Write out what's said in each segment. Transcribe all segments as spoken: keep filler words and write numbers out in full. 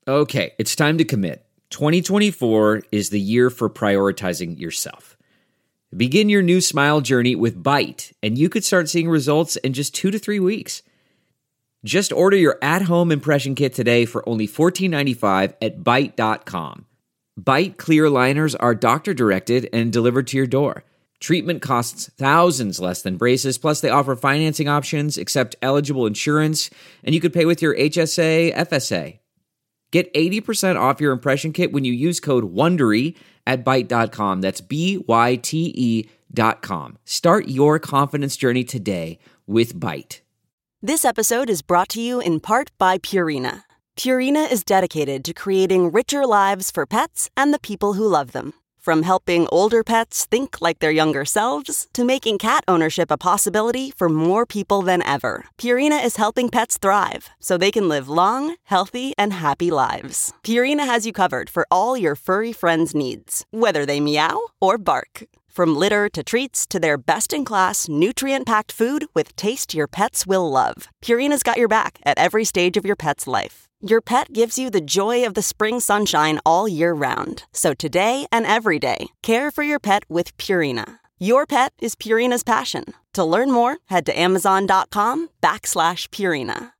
Okay, it's time to commit. twenty twenty-four is the year for prioritizing yourself. Begin your new smile journey with Byte, and you could start seeing results in just two to three weeks. Just order your at-home impression kit today for only fourteen ninety-five at byte dot com. Byte clear aligners are doctor-directed and delivered to your door. Treatment costs thousands less than braces, plus they offer financing options, accept eligible insurance, and you could pay with your H S A, F S A. Get eighty percent off your impression kit when you use code WONDERY at byte dot com. That's B Y T E dot com. Start your confidence journey today with Byte. This episode is brought to you in part by Purina. Purina is dedicated to creating richer lives for pets and the people who love them. From helping older pets think like their younger selves to making cat ownership a possibility for more people than ever, Purina is helping pets thrive so they can live long, healthy, and happy lives. Purina has you covered for all your furry friends' needs, whether they meow or bark. From litter to treats to their best-in-class, nutrient-packed food with taste your pets will love, Purina's got your back at every stage of your pet's life. Your pet gives you the joy of the spring sunshine all year round. So today and every day, care for your pet with Purina. Your pet is Purina's passion. To learn more, head to amazon.com backslash Purina.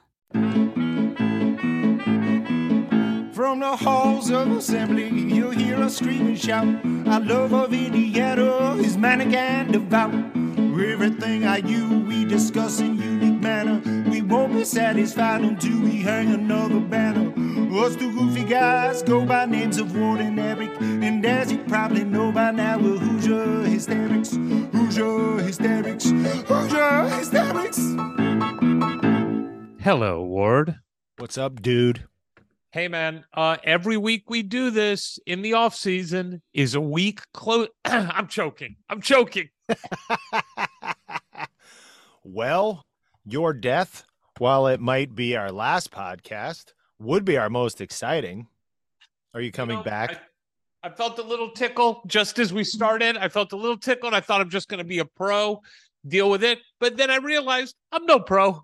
From the halls of assembly, you'll hear us scream and shout. Our love of Indiana is manic and devout. Everything I you, we discuss in unique manner. We won't be satisfied until we hang another banner. Us two goofy guys go by names of Ward and Eric. And as you probably know by now, we're Hoosier Hysterics. Hoosier Hysterics. Hoosier Hysterics. Hello, Ward. What's up, dude? Hey, man. Uh, every week we do this in the off season is a week close. I'm choking. I'm choking. Well, your death, while it might be our last podcast, would be our most exciting. Are you coming you know, back? I, I felt a little tickle just as we started. I felt a little tickle, and I thought I'm just going to be a pro, deal with it. But then I realized I'm no pro.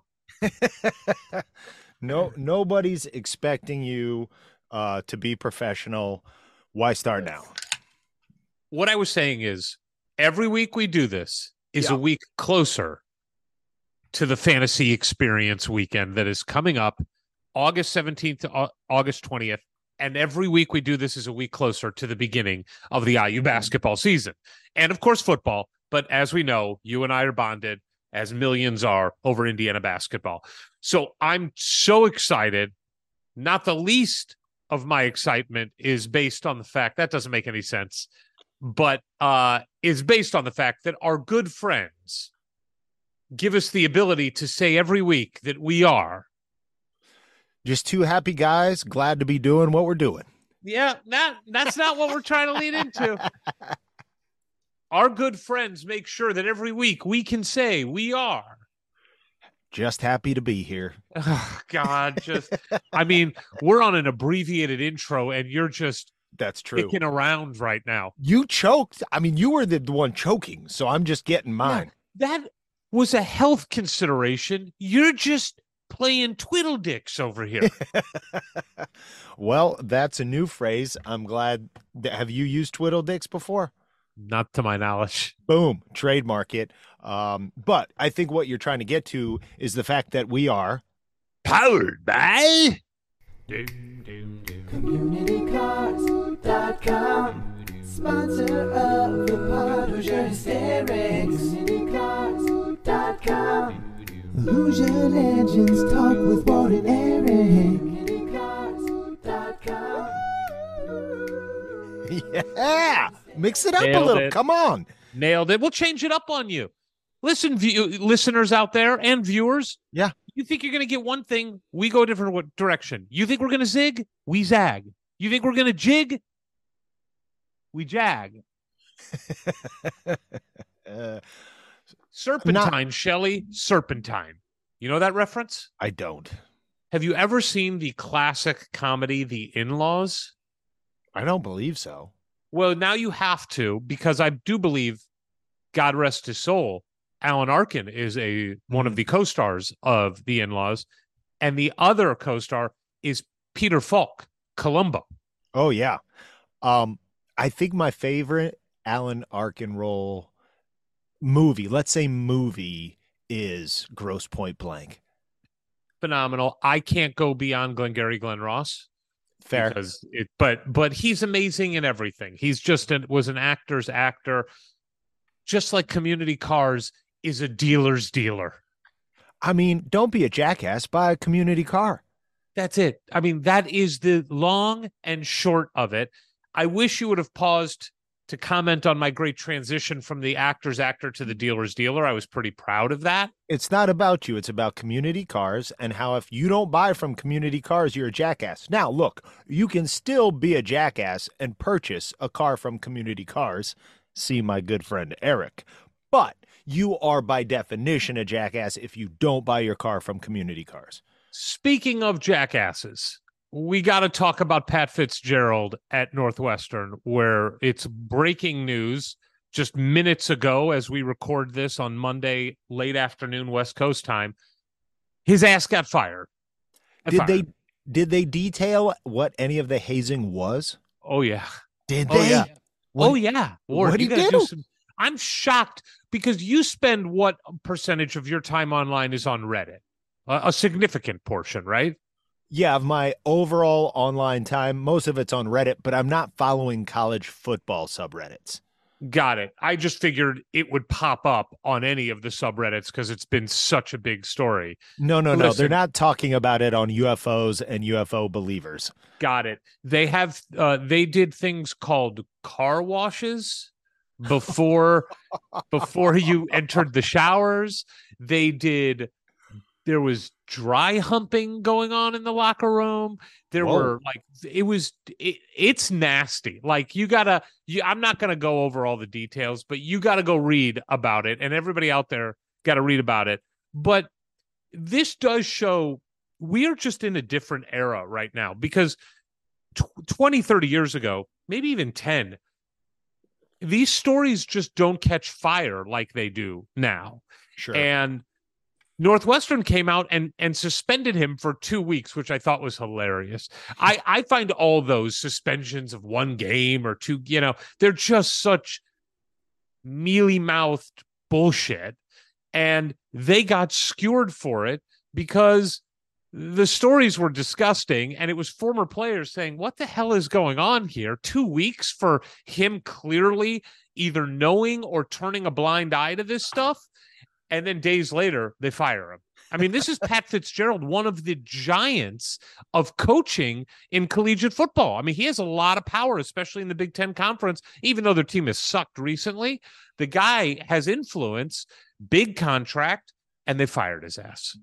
No, nobody's expecting you uh, to be professional. Why start now? What I was saying is, every week we do this is yeah. a week closer to the fantasy experience weekend that is coming up August seventeenth to August twentieth. And every week we do this is a week closer to the beginning of the I U basketball season. And of course, football. But as we know, you and I are bonded, as millions are, over Indiana basketball. So I'm so excited. Not the least of my excitement is based on the fact, that doesn't make any sense, but uh, is based on the fact that our good friends give us the ability to say every week that we are just two happy guys, glad to be doing what we're doing. Yeah, that, that's not what we're trying to lead into. Our good friends make sure that every week we can say we are just happy to be here. Oh, God, just, I mean, we're on an abbreviated intro and you're just That's true. kicking around right now. You choked. I mean, you were the one choking, so I'm just getting mine. Yeah, that was a health consideration. You're just playing twiddle dicks over here. Well, that's a new phrase. I'm glad. That, have you used twiddle dicks before? Not to my knowledge. Boom, trademark it. Um, but I think what you're trying to get to is the fact that we are powered by community cars dot com, sponsor of the pod, Hoosier Hysterics. community cars dot com, Hoosier Legends talk with Ward and Eric. community cars dot com. Yeah, mix it up Nailed a little. It. Come on. Nailed it. We'll change it up on you. Listen, view, listeners out there and viewers. Yeah. You think you're going to get one thing, we go a different direction. You think we're going to zig, we zag. You think we're going to jig, we jag. uh, Serpentine, not... Shelley, serpentine. You know that reference? I don't. Have you ever seen the classic comedy, The In-Laws? I don't believe so. Well, now you have to, because I do believe, God rest his soul, Alan Arkin is a one of the co-stars of The In-Laws, and the other co-star is Peter Falk, Columbo. Oh, yeah. Um, I think my favorite Alan Arkin role movie, let's say movie, is Grosse Pointe Blank. Phenomenal. I can't go beyond Glengarry Glen Ross. Fair. Because it, but but he's amazing in everything. He's just an, was an actor's actor, just like Community Cars is a dealer's dealer. I mean, don't be a jackass. Buy a community car. That's it. I mean, that is the long and short of it. I wish you would have paused to comment on my great transition from the actor's actor to the dealer's dealer. I was pretty proud of that. It's not about you. It's about Community Cars and how if you don't buy from Community Cars, you're a jackass. Now, look, you can still be a jackass and purchase a car from Community Cars. See my good friend Eric. But you are by definition a jackass if you don't buy your car from Community Cars. Speaking of jackasses, we got to talk about Pat Fitzgerald at Northwestern, where it's breaking news just minutes ago as we record this on Monday, late afternoon, West Coast time. His ass got fired. Got did fired. they did they detail what any of the hazing was? Oh, yeah. Did Oh, they? yeah. What- oh, yeah. Ward, what'd you he gotta do? do some. I'm shocked because you spend what percentage of your time online is on Reddit? A, a significant portion, right? Yeah, of my overall online time, most of it's on Reddit, but I'm not following college football subreddits. Got it. I just figured it would pop up on any of the subreddits because it's been such a big story. No, no, no. Listen. They're not talking about it on U F Os and U F O believers. Got it. They have, uh, they did things called car washes before, before you entered the showers. They did, there was dry humping going on in the locker room. There Whoa. were like, it was, it, it's nasty. Like you gotta, you, I'm not going to go over all the details, but you got to go read about it. And everybody out there got to read about it. But this does show we are just in a different era right now because twenty, thirty years ago, maybe even ten, these stories just don't catch fire like they do now. Sure. And Northwestern came out and and suspended him for two weeks, which I thought was hilarious. I, I find all those suspensions of one game or two, you know, they're just such mealy-mouthed bullshit. And they got skewered for it because the stories were disgusting. And it was former players saying, what the hell is going on here? Two weeks for him clearly either knowing or turning a blind eye to this stuff. And then days later, they fire him. I mean, this is Pat Fitzgerald, one of the giants of coaching in collegiate football. I mean, he has a lot of power, especially in the Big Ten Conference, even though their team has sucked recently. The guy has influence, big contract, and they fired his ass.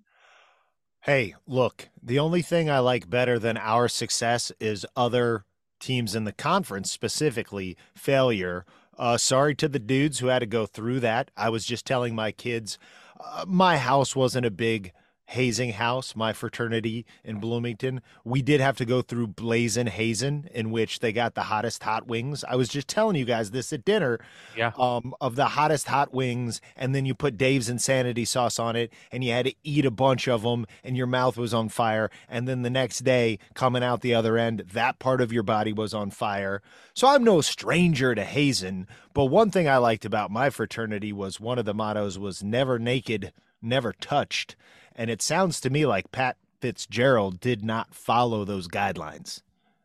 Hey, look, the only thing I like better than our success is other teams in the conference, specifically failure. Uh, sorry to the dudes who had to go through that. I was just telling my kids, uh, my house wasn't a big hazing house, my fraternity in Bloomington. We did have to go through Blazin' Hazing, in which they got the hottest hot wings. I was just telling you guys this at dinner, Yeah. um, of the hottest hot wings, and then you put Dave's Insanity sauce on it, and you had to eat a bunch of them, and your mouth was on fire, and then the next day, coming out the other end, that part of your body was on fire. So I'm no stranger to hazing, but one thing I liked about my fraternity was one of the mottos was never naked, never touched. And it sounds to me like Pat Fitzgerald did not follow those guidelines.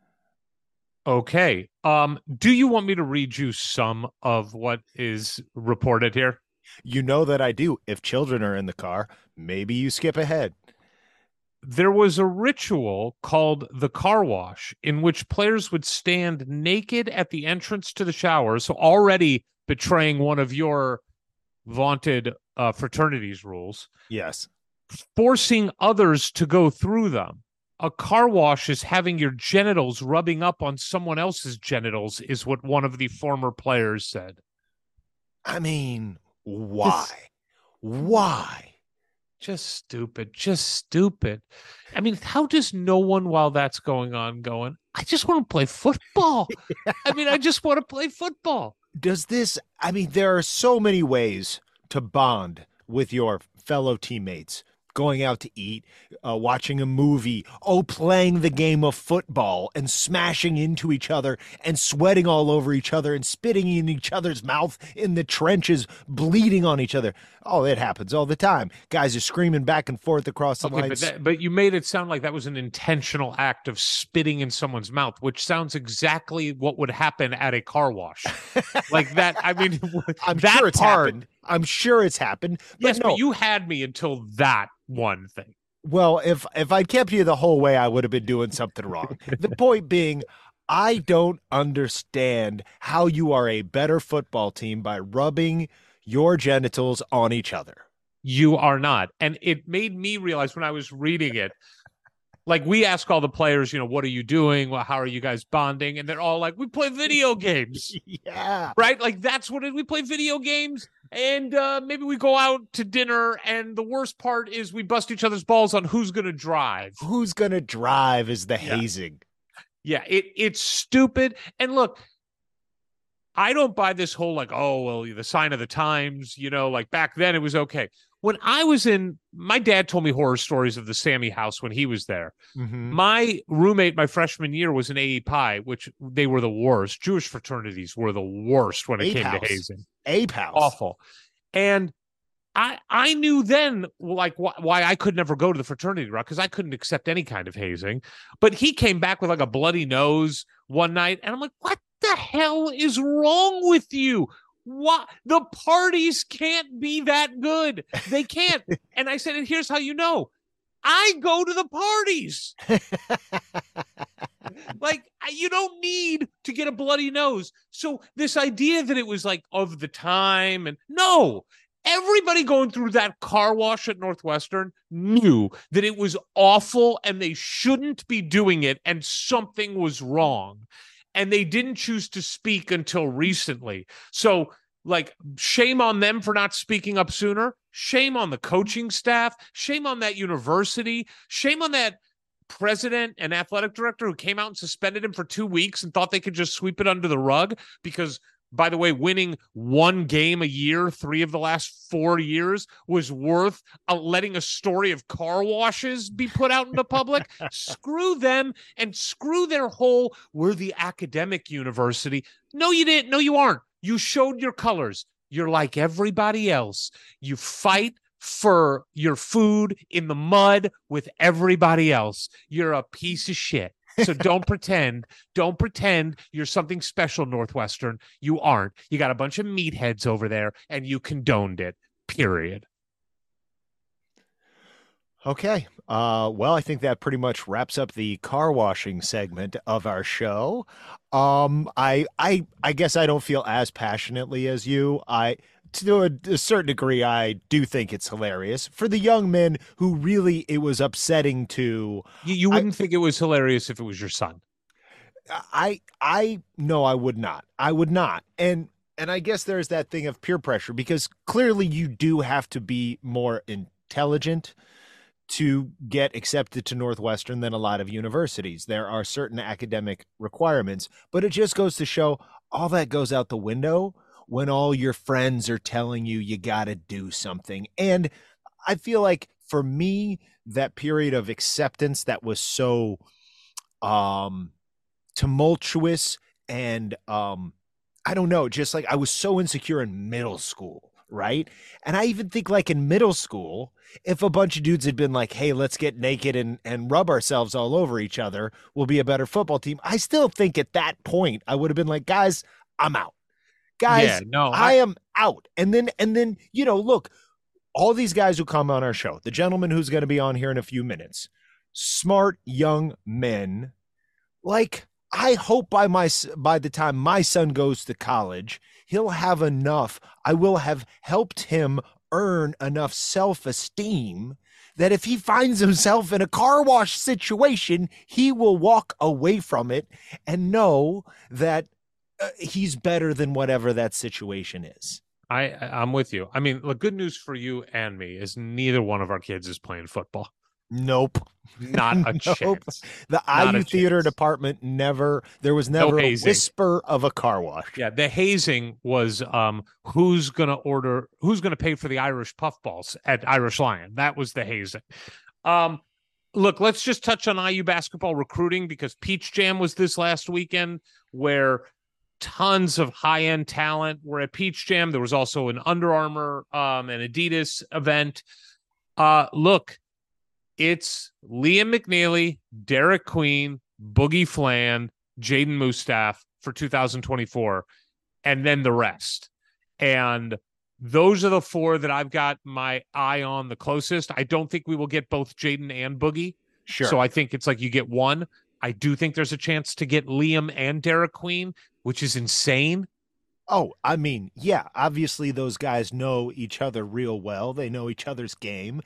Okay. Um, do you want me to read you some of what is reported here? You know that I do. If children are in the car, maybe you skip ahead. There was a ritual called the car wash in which players would stand naked at the entrance to the shower. So already betraying one of your vaunted uh, fraternity's rules. Yes. Forcing others to go through them. A car wash is having your genitals rubbing up on someone else's genitals, is what one of the former players said. I mean, why? This, why? Just stupid. Just stupid. I mean, how does no one, while that's going on, going, I just want to play football. I mean, I just want to play football. Does this, I mean, there are so many ways to bond with your fellow teammates. going out to eat, uh, watching a movie, oh, playing the game of football and smashing into each other and sweating all over each other and spitting in each other's mouth in the trenches, bleeding on each other. Oh, it happens all the time. Guys are screaming back and forth across the okay, lines. But, that, but you made it sound like that was an intentional act of spitting in someone's mouth, which sounds exactly what would happen at a car wash. Like that, I mean, I'm that sure it's part, happened. I'm sure it's happened. But yes, no. but you had me until that one thing. Well, if if I'd kept you the whole way, I would have been doing something wrong. The point being, I don't understand how you are a better football team by rubbing your genitals on each other. You are not. And it made me realize when I was reading it, like we ask all the players, you know, what are you doing? Well, how are you guys bonding? And they're all like, we play video games. Yeah. Right? Like that's what it, we play video games and uh, maybe we go out to dinner. And the worst part is we bust each other's balls on who's going to drive. Who's going to drive is the Yeah. hazing. Yeah, it it's stupid. And look, I don't buy this whole like, oh, well, the sign of the times, you know, like back then it was okay. When I was in, my dad told me horror stories of the Sammy house when he was there. Mm-hmm. My roommate, my freshman year, was in A E Pi, which they were the worst. Jewish fraternities were the worst when it Ape came house. to hazing. Ape house. Awful. And I I knew then like wh- why I could never go to the fraternity rock because I couldn't accept any kind of hazing. But he came back with like a bloody nose one night, and I'm like, what the hell is wrong with you? What? The parties can't be that good. They can't. And I said, and here's how you know. I go to the parties. Like, you don't need to get a bloody nose. So this idea that it was like of the time, and no, everybody going through that car wash at Northwestern knew that it was awful and they shouldn't be doing it and something was wrong. And they didn't choose to speak until recently. So, like, shame on them for not speaking up sooner. Shame on the coaching staff. Shame on that university. Shame on that president and athletic director who came out and suspended him for two weeks and thought they could just sweep it under the rug because, by the way, winning one game a year, three of the last four years, was worth uh, letting a story of car washes be put out into public. Screw them and screw their whole, we're the academic university. No, you didn't. No, you aren't. You showed your colors. You're like everybody else. You fight for your food in the mud with everybody else. You're a piece of shit. So don't pretend, don't pretend you're something special, Northwestern. You aren't. You got a bunch of meatheads over there and you condoned it, period. Okay. Uh, well, I think that pretty much wraps up the car washing segment of our show. Um, I, I, I guess I don't feel as passionately as you. I, to a, a certain degree, I do think it's hilarious for the young men who really it was upsetting to. You, you wouldn't I, think it was hilarious if it was your son. I, I, no, I would not. I would not. And, and I guess there's that thing of peer pressure because clearly you do have to be more intelligent to get accepted to Northwestern than a lot of universities. There are certain academic requirements, but it just goes to show all that goes out the window when all your friends are telling you you got to do something. And I feel like for me, that period of acceptance that was so um, tumultuous and um, I don't know, just like I was so insecure in middle school. Right. And I even think like in middle school, if a bunch of dudes had been like, hey, let's get naked and, and rub ourselves all over each other, we'll be a better football team. I still think at that point, I would have been like, guys, I'm out. Guys, yeah, no, I, I am out. And then, and then, you know, look, all these guys who come on our show, the gentleman who's going to be on here in a few minutes, smart young men, like, I hope by my by the time my son goes to college, he'll have enough. I will have helped him earn enough self-esteem that if he finds himself in a car wash situation, he will walk away from it and know that uh, he's better than whatever that situation is. I, I'm with you. I mean, the good news for you and me is neither one of our kids is playing football. Nope. Not a Nope. chance. The Not I U a theater chance. department never, there was No never a hazing. whisper of a car wash. Yeah, the hazing was um who's gonna order who's gonna pay for the Irish puffballs at Irish Lion. That was the hazing. Um look, let's just touch on I U basketball recruiting because Peach Jam was this last weekend where tons of high-end talent were at Peach Jam. There was also an Under Armour um and Adidas event. Uh look, it's Liam McNeely, Derek Queen, Boogie Fland, Jaden Mustaf for two thousand twenty-four, and then the rest. And those are the four that I've got my eye on the closest. I don't think we will get both Jaden and Boogie. Sure. So I think it's like you get one. I do think there's a chance to get Liam and Derek Queen, which is insane. Oh, I mean, yeah, obviously those guys know each other real well. They know each other's game.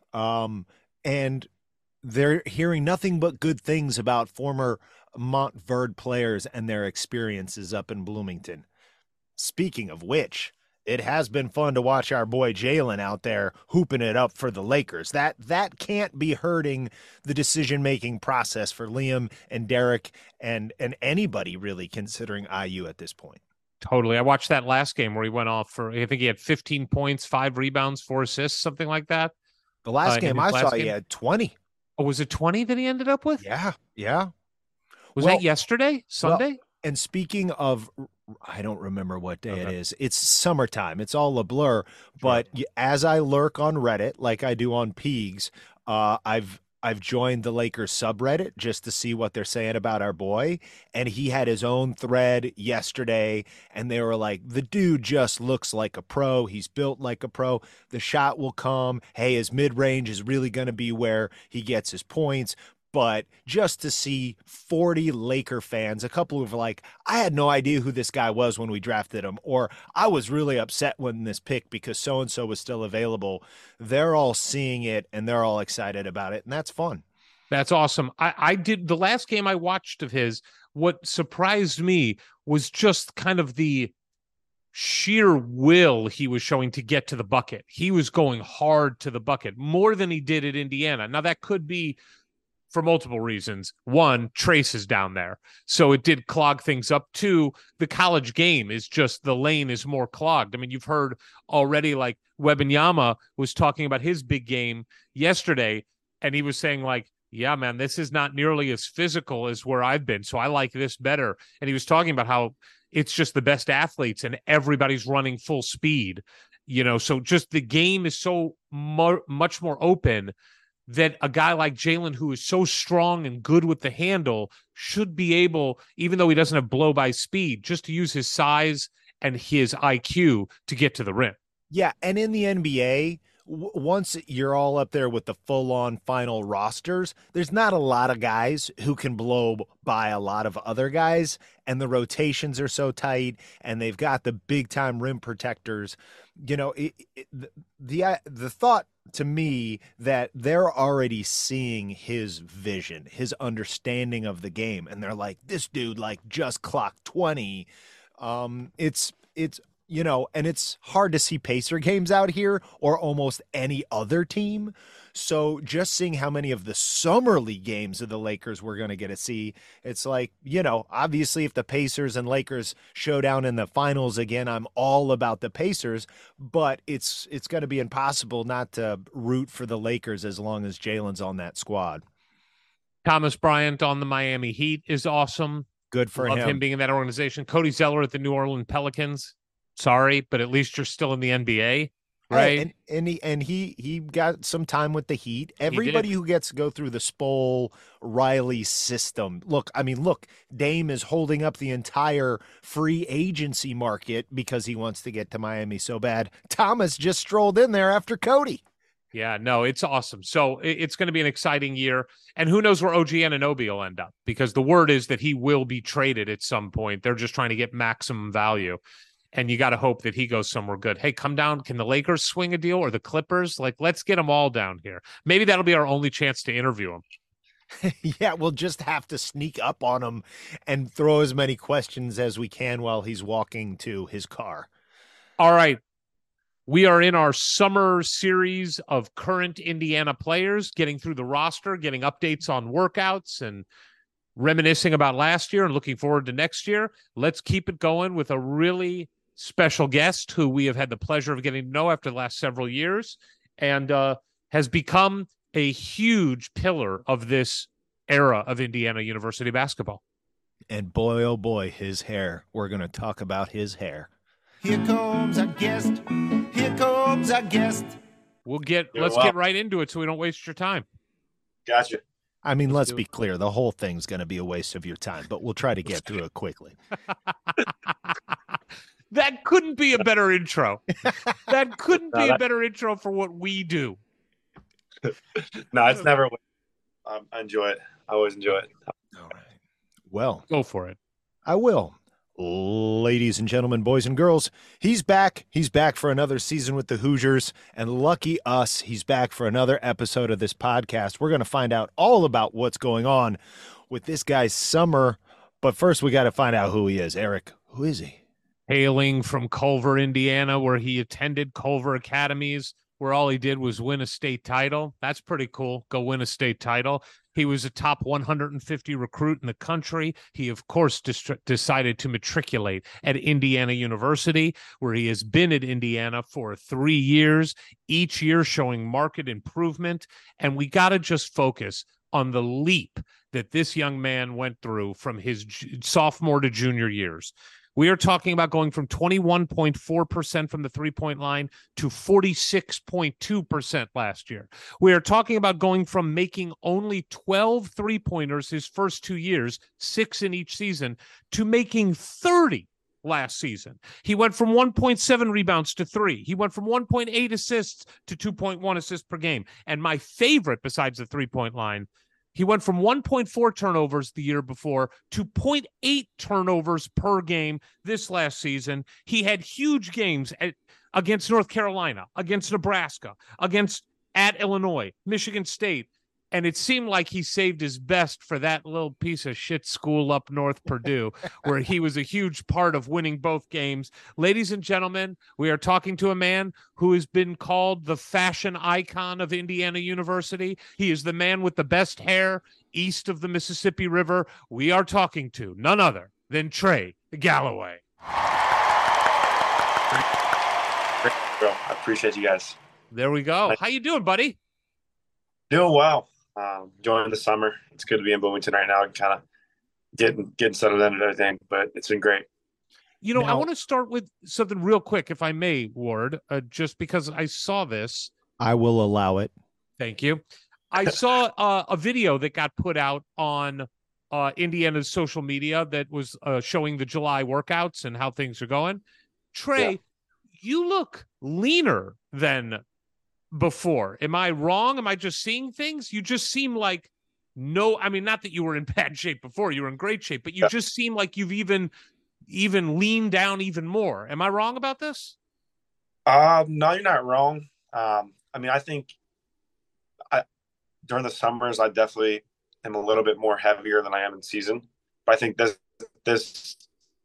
Um, and they're hearing nothing but good things about former Montverde players and their experiences up in Bloomington. Speaking of which, it has been fun to watch our boy Jalen out there hooping it up for the Lakers. That that can't be hurting the decision-making process for Liam and Derek and, and anybody really considering I U at this point. Totally. I watched that last game where he went off for, I think he had fifteen points, five rebounds, four assists, something like that. The last Uh, game in I his saw, last he game? had twenty. Oh, was it twenty that he ended up with? Yeah, yeah. Was Well- that yesterday? Sunday? And speaking of, I don't remember what day it Okay. is. It's summertime. It's all a blur. But y as I lurk on Reddit, like I do on Peegs, uh, I've I've joined the Lakers subreddit just to see what they're saying about our boy. And he had his own thread yesterday, and they were like, the dude just looks like a pro. He's built like a pro. The shot will come. Hey, his mid-range is really going to be where he gets his points. But just to see forty Laker fans, a couple of like, I had no idea who this guy was when we drafted him, or I was really upset when this pick because so-and-so was still available. They're all seeing it and they're all excited about it. And that's fun. That's awesome. I, I did the last game I watched of his. What surprised me was just kind of the sheer will he was showing to get to the bucket. He was going hard to the bucket more than he did at Indiana. Now that could be for multiple reasons. One, Trace is down there, so it did clog things up. Two, the college game is just, the lane is more clogged. I mean, you've heard already, like Wembanyama was talking about his big game yesterday, and he was saying like, yeah, man, this is not nearly as physical as where I've been, so I like this better. And he was talking about how it's just the best athletes and everybody's running full speed, you know, so just the game is so mo- much more open that a guy like Jalen, who is so strong and good with the handle, should be able, even though he doesn't have blow by speed, just to use his size and his I Q to get to the rim. Yeah, and in the N B A, w- once you're all up there with the full-on final rosters, there's not a lot of guys who can blow by a lot of other guys, and the rotations are so tight, and they've got the big-time rim protectors. You know, it, it, the the, the thought to me that they're already seeing his vision, his understanding of the game, and they're like, this dude like just clocked twenty. Um, it's it's you know, and it's hard to see Pacer games out here or almost any other team. So just seeing how many of the summer league games of the Lakers we're going to get to see, it's like, you know, obviously if the Pacers and Lakers show down in the finals again, I'm all about the Pacers, but it's it's going to be impossible not to root for the Lakers as long as Jalen's on that squad. Thomas Bryant on the Miami Heat is awesome. Good for Love him. him being in that organization. Cody Zeller at the New Orleans Pelicans. Sorry, but at least you're still in the N B A, right? Oh, and and he and he he got some time with the Heat. Everybody who gets to go through the Spo Riley system. Look, I mean, look, Dame is holding up the entire free agency market because he wants to get to Miami so bad. Thomas just strolled in there after Cody. Yeah, no, it's awesome. So it- it's going to be an exciting year. And who knows where O G Anunoby will end up, because the word is that he will be traded at some point. They're just trying to get maximum value. And you got to hope that he goes somewhere good. Hey, come down. Can the Lakers swing a deal, or the Clippers? Like, let's get them all down here. Maybe that'll be our only chance to interview him. Yeah, we'll just have to sneak up on him and throw as many questions as we can while he's walking to his car. All right. We are in our summer series of current Indiana players, getting through the roster, getting updates on workouts, and reminiscing about last year and looking forward to next year. Let's keep it going with a really special guest who we have had the pleasure of getting to know after the last several years, and uh, has become a huge pillar of this era of Indiana University basketball. And boy, oh boy, his hair. We're going to talk about his hair. Here comes our guest. Here comes our guest. We'll get, You're let's welcome. get right into it so we don't waste your time. Gotcha. I mean, let's do be it. clear. The whole thing's going to be a waste of your time, but we'll try to get through it quickly. That couldn't be a better intro. That couldn't be a better intro for what we do. No, it's never. Um, I enjoy it. I always enjoy it. All right. Well, Go for it. I will. Ladies and gentlemen, boys and girls, he's back. He's back for another season with the Hoosiers, and lucky us, he's back for another episode of this podcast. We're going to find out all about what's going on with this guy's summer, but first we got to find out who he is. Eric, who is he? Hailing from Culver, Indiana, where he attended Culver Academies, where all he did was win a state title. That's pretty cool. Go win a state title. He was a top one hundred fifty recruit in the country. He, of course, dis- decided to matriculate at Indiana University, where he has been at Indiana for three years, each year showing marked improvement. And we got to just focus on the leap that this young man went through from his j- sophomore to junior years. We are talking about going from twenty-one point four percent from the three-point line to forty-six point two percent last year. We are talking about going from making only twelve three-pointers his first two years, six in each season, to making thirty last season. He went from one point seven rebounds to three. He went from one point eight assists to two point one assists per game. And my favorite, besides the three-point line, he went from one point four turnovers the year before to zero point eight turnovers per game this last season. He had huge games at, against North Carolina, against Nebraska, against at Illinois, Michigan State. And it seemed like he saved his best for that little piece of shit school up north, Purdue, where he was a huge part of winning both games. Ladies and gentlemen, we are talking to a man who has been called the fashion icon of Indiana University. He is the man with the best hair east of the Mississippi River. We are talking to none other than Trey Galloway. Bro, I appreciate you guys. There we go. How you doing, buddy? Doing well. Um, enjoying the summer. It's good to be in Bloomington right now and kind of getting getting settled in and everything, but it's been great. You know, I Now- want to start with something real quick, if I may, Ward, uh, just because I saw this. I will allow it. Thank you. I saw uh, a video that got put out on uh, Indiana's social media that was uh, showing the July workouts and how things are going. Trey, Yeah. you look leaner than before. Am I wrong? Am I just seeing things? You just seem like no, I mean, not that you were in bad shape before, you were in great shape, but you Yeah. just seem like you've even even leaned down even more. Am I wrong about this? Um, no, you're not wrong. Um, I mean, I think I during the summers I definitely am a little bit more heavier than I am in season. But I think this this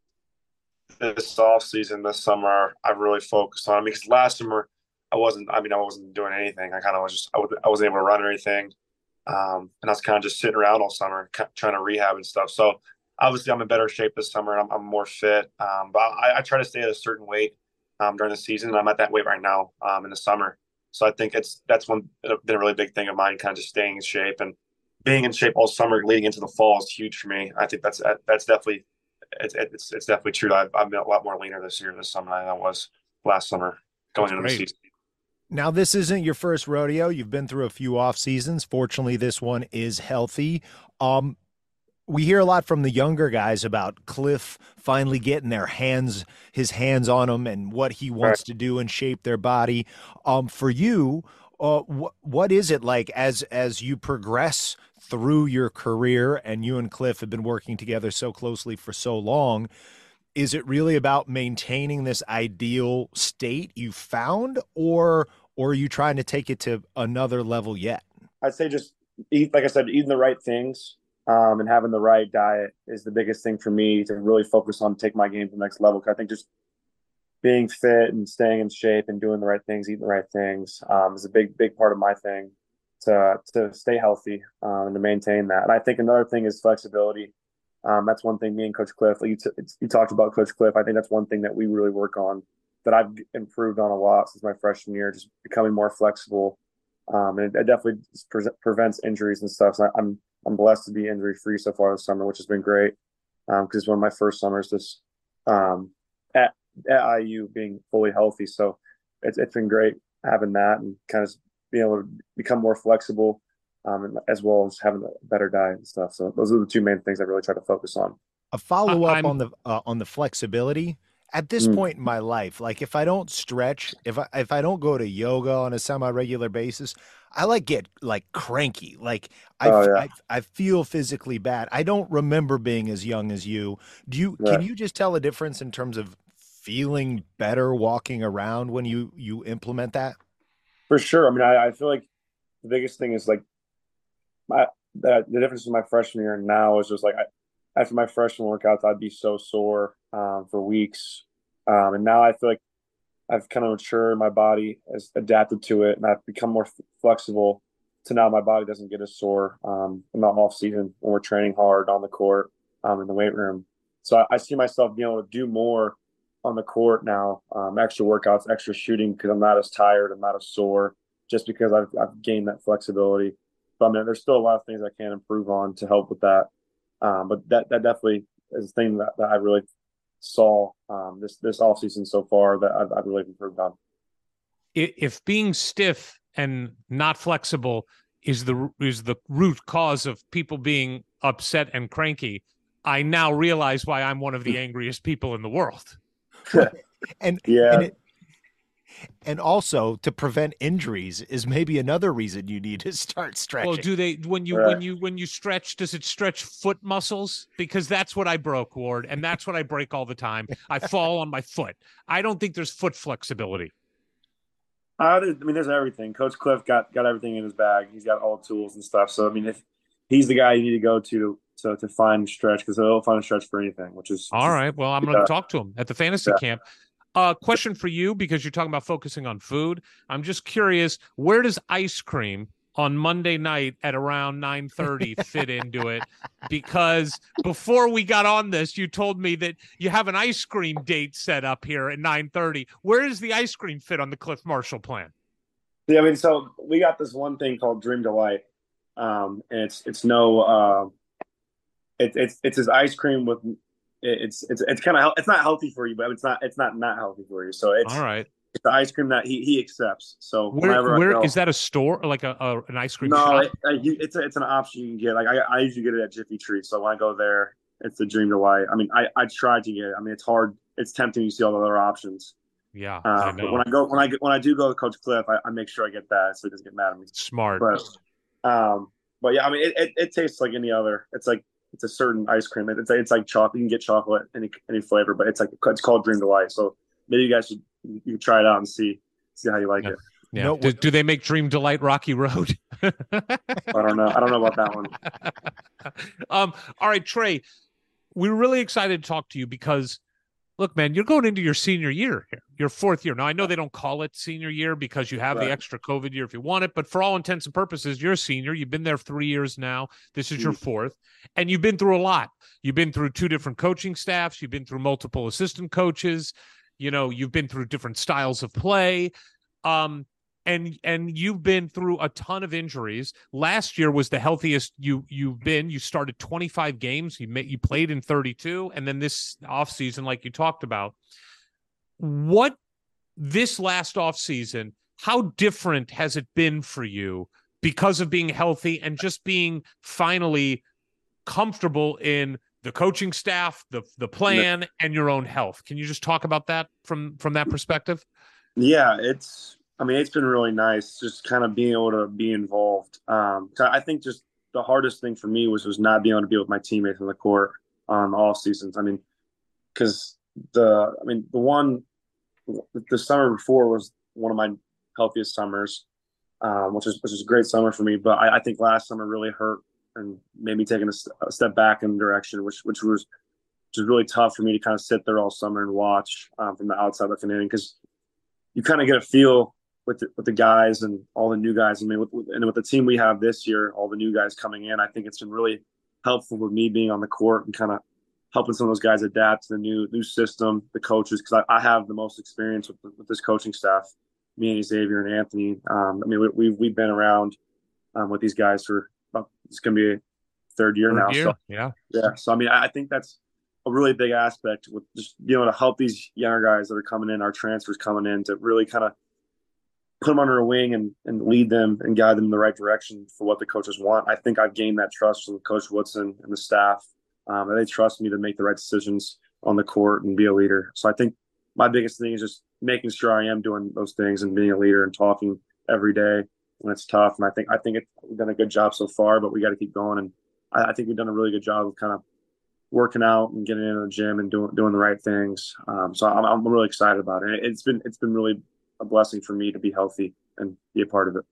this off season, this summer, I've really focused on because last summer I wasn't. I mean, I wasn't doing anything. I kind of was just. I, was, I wasn't able to run or anything, um, and I was kind of just sitting around all summer, ca- trying to rehab and stuff. So obviously, I'm in better shape this summer. I'm, I'm more fit, um, but I, I try to stay at a certain weight um, during the season. And I'm at that weight right now um, in the summer. So I think it's that's one been a really big thing of mine, kind of just staying in shape and being in shape all summer leading into the fall is huge for me. I think that's that's definitely it's it's, it's definitely true. I've, I've been a lot more leaner this year, this summer than I was last summer going That's into the great. season. Now, this isn't your first rodeo. You've been through a few off seasons. Fortunately, this one is healthy. Um, we hear a lot from the younger guys about Cliff finally getting their hands, his hands on them, and what he wants Right. to do and shape their body. Um, for you, uh, wh- what is it like as as you progress through your career? And you and Cliff have been working together so closely for so long. Is it really about maintaining this ideal state you found, or or are you trying to take it to another level yet? I'd say just eat, like I said, eating the right things um, and having the right diet is the biggest thing for me to really focus on, take my game to the next level. 'Cause I think just being fit and staying in shape and doing the right things, eating the right things, um, is a big, big part of my thing to to stay healthy um, and to maintain that. And I think another thing is flexibility. Um, that's one thing me and Coach Cliff, like you, t- you talked about Coach Cliff. I think that's one thing that we really work on, that I've improved on a lot since my freshman year, just becoming more flexible. Um, and it, it definitely pre- prevents injuries and stuff. So I, I'm I'm blessed to be injury free so far this summer, which has been great. Um, because it's one of my first summers this um, at at I U being fully healthy. So it's it's been great having that and kind of being able to become more flexible, um, and as well as having a better diet and stuff. So those are the two main things I really try to focus on. A follow up I'm- on the uh, on the flexibility. At this Mm. point in my life, like if I don't stretch, if I if I don't go to yoga on a semi regular basis, I like get like cranky. Like I, Oh, f- yeah. I I feel physically bad. I don't remember being as young as you. Do you? Can Right. you just tell a difference in terms of feeling better walking around when you you implement that? For sure. I mean, I, I feel like the biggest thing is like my the, the difference in my freshman year and now is just like I, after my freshman workouts, I'd be so sore um, for weeks, um, and now I feel like I've kind of matured. My body has adapted to it, and I've become more f- flexible. To now, my body doesn't get as sore um, in the off season when we're training hard on the court, um, in the weight room. So I, I see myself being able to do more on the court now, um, extra workouts, extra shooting, because I'm not as tired, I'm not as sore, just because I've, I've gained that flexibility. But I mean, there's still a lot of things I can improve on to help with that. Um, but that that definitely is a thing that, that I really saw um, this this off season so far that I've, I've really improved on. I- If being stiff and not flexible is the is the root cause of people being upset and cranky, I now realize why I'm one of the angriest people in the world. And Yeah. and, it, and also to prevent injuries is maybe another reason you need to start stretching. Well, do they when you Right. when you when you stretch, does it stretch foot muscles? Because that's what I broke, Ward, and that's what I break all the time. I fall on my foot. I don't think there's foot flexibility. I, I mean, there's everything. Coach Cliff got got everything in his bag. He's got all the tools and stuff. So I mean, if he's the guy you need to go to to to find stretch, because he'll find a stretch for anything. Which is All right. Well, I'm going to Yeah. talk to him at the fantasy Yeah. camp. Uh, question for you, because you're talking about focusing on food. I'm just curious, where does ice cream on Monday night at around nine thirty fit into it? Because before we got on this, you told me that you have an ice cream date set up here at nine thirty. Where does the ice cream fit on the Cliff Marshall plan? Yeah, I mean, so we got this one thing called Dream Delight, um, and it's it's no, uh, it, it's it's his ice cream with it's it's it's kind of it's not healthy for you, but it's not it's not not healthy for you. So it's All right. it's the ice cream that he he accepts. So Where whenever I where go- is that a store or like a, a an ice cream No, shop? it, uh, you, it's a, it's an option you can get. Like I, I usually get it at Jiffy Tree. So when I go there, it's the Dream Delight. I mean, I I tried to get it. I mean, it's hard. It's tempting. You see all the other options. Yeah, Uh, I but know. when I go when I get when I do go to Coach Cliff, I, I make sure I get that so he doesn't get mad at me. Smart. But um, but yeah, I mean, it, it, it tastes like any other. It's like it's a certain ice cream. It's like it's like chocolate. You can get chocolate any any flavor, but it's like it's called Dream Delight. So maybe you guys should you can try it out and see see how you like Yeah. it. Yeah. No, do, do they make Dream Delight Rocky Road? I don't know. I don't know about that one. um, all right, Trey, we're really excited to talk to you because, look, man, you're going into your senior year here, your fourth year. Now, I know they don't call it senior year because you have Right. the extra COVID year if you want it, but for all intents and purposes, you're a senior. You've been there three years now. This is your fourth, and you've been through a lot. You've been through two different coaching staffs. You've been through multiple assistant coaches. You know, you've been through different styles of play. Um, and and you've been through a ton of injuries. Last year was the healthiest you you've been. You started twenty-five games. You made, you played in thirty-two, and then this offseason, like you talked about, what this last offseason, how different has it been for you because of being healthy and just being finally comfortable in the coaching staff, the the plan, and your own health? Can you just talk about that from from that perspective? Yeah, it's. I mean, it's been really nice just kind of being able to be involved. Um, 'cause I think just the hardest thing for me was was not being able to be with my teammates on the court on all seasons. I mean, because the I mean the one the summer before was one of my healthiest summers, um, which is which is a great summer for me. But I, I think last summer really hurt and made me take a, a step back in the direction, which which was which is really tough for me to kind of sit there all summer and watch um, from the outside looking in, because you kind of get a feel with the, with the guys and all the new guys. I mean, with, with, and with the team we have this year, all the new guys coming in, I think it's been really helpful with me being on the court and kind of helping some of those guys adapt to the new new system, the coaches, because I, I have the most experience with, with this coaching staff, me and Xavier and Anthony. Um, I mean, we, we've we've been around um, with these guys for well, it's going to be a third year Third now. year? So Yeah, yeah. So I mean, I, I think that's a really big aspect with just being able to help these younger guys that are coming in, our transfers coming in, to really kind of put them under a wing and, and lead them and guide them in the right direction for what the coaches want. I think I've gained that trust from Coach Woodson and the staff. Um, and they trust me to make the right decisions on the court and be a leader. So I think my biggest thing is just making sure I am doing those things and being a leader and talking every day when it's tough. And I think I think it's, we've done a good job so far, but we got to keep going. And I, I think we've done a really good job of kind of working out and getting into the gym and doing doing the right things. Um, so I'm, I'm really excited about it. It's been it's been really a blessing for me to be healthy and be a part of it.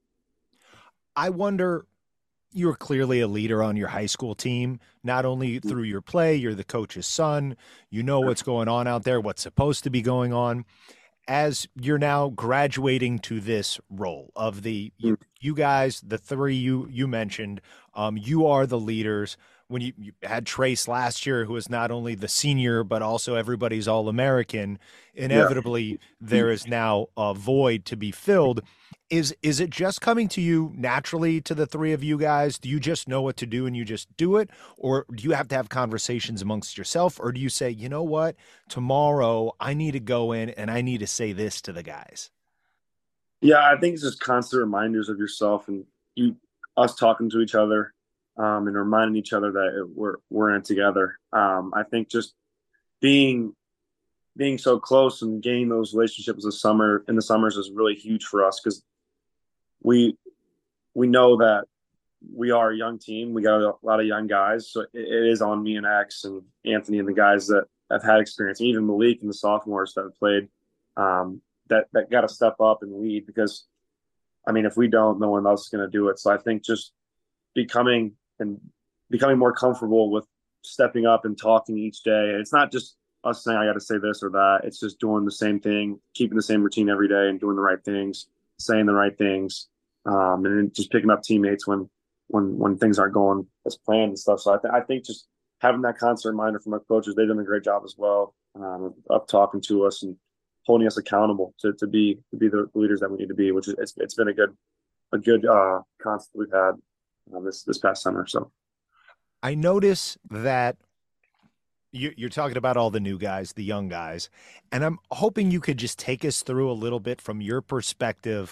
I wonder, you're clearly a leader on your high school team, not only through your play, you're the coach's son, you know what's going on out there, what's supposed to be going on. As you're now graduating to this role of the, you, you guys, the three you, you mentioned, um, you are the leaders. When you, you had Trace last year, who was not only the senior, but also everybody's All-American, inevitably yeah. there is now a void to be filled. Is is it just coming to you naturally, to the three of you guys? Do you just know what to do and you just do it? Or do you have to have conversations amongst yourself? Or do you say, you know what, tomorrow I need to go in and I need to say this to the guys? Yeah, I think it's just constant reminders of yourself and you, us talking to each other um, and reminding each other that we're we're in it together. Um, I think just being being so close and gaining those relationships this summer in the summers is really huge for us, because we we know that we are a young team. We got a lot of young guys, so it, it is on me and X and Anthony and the guys that have had experience, and even Malik and the sophomores that have played, um, that that got to step up and lead, because I mean, if we don't, no one else is going to do it. So I think just becoming and becoming more comfortable with stepping up and talking each day. It's not just us saying I got to say this or that. It's just doing the same thing, keeping the same routine every day, and doing the right things, saying the right things, um, and then just picking up teammates when when when things aren't going as planned and stuff. So I, th- I think just having that constant reminder from our coaches, they've done a great job as well, um, of talking to us and holding us accountable to to be to be the leaders that we need to be. Which is it's it's been a good a good uh, constant we've had uh, this this past summer. So I notice that you, you're talking about all the new guys, the young guys, and I'm hoping you could just take us through a little bit from your perspective.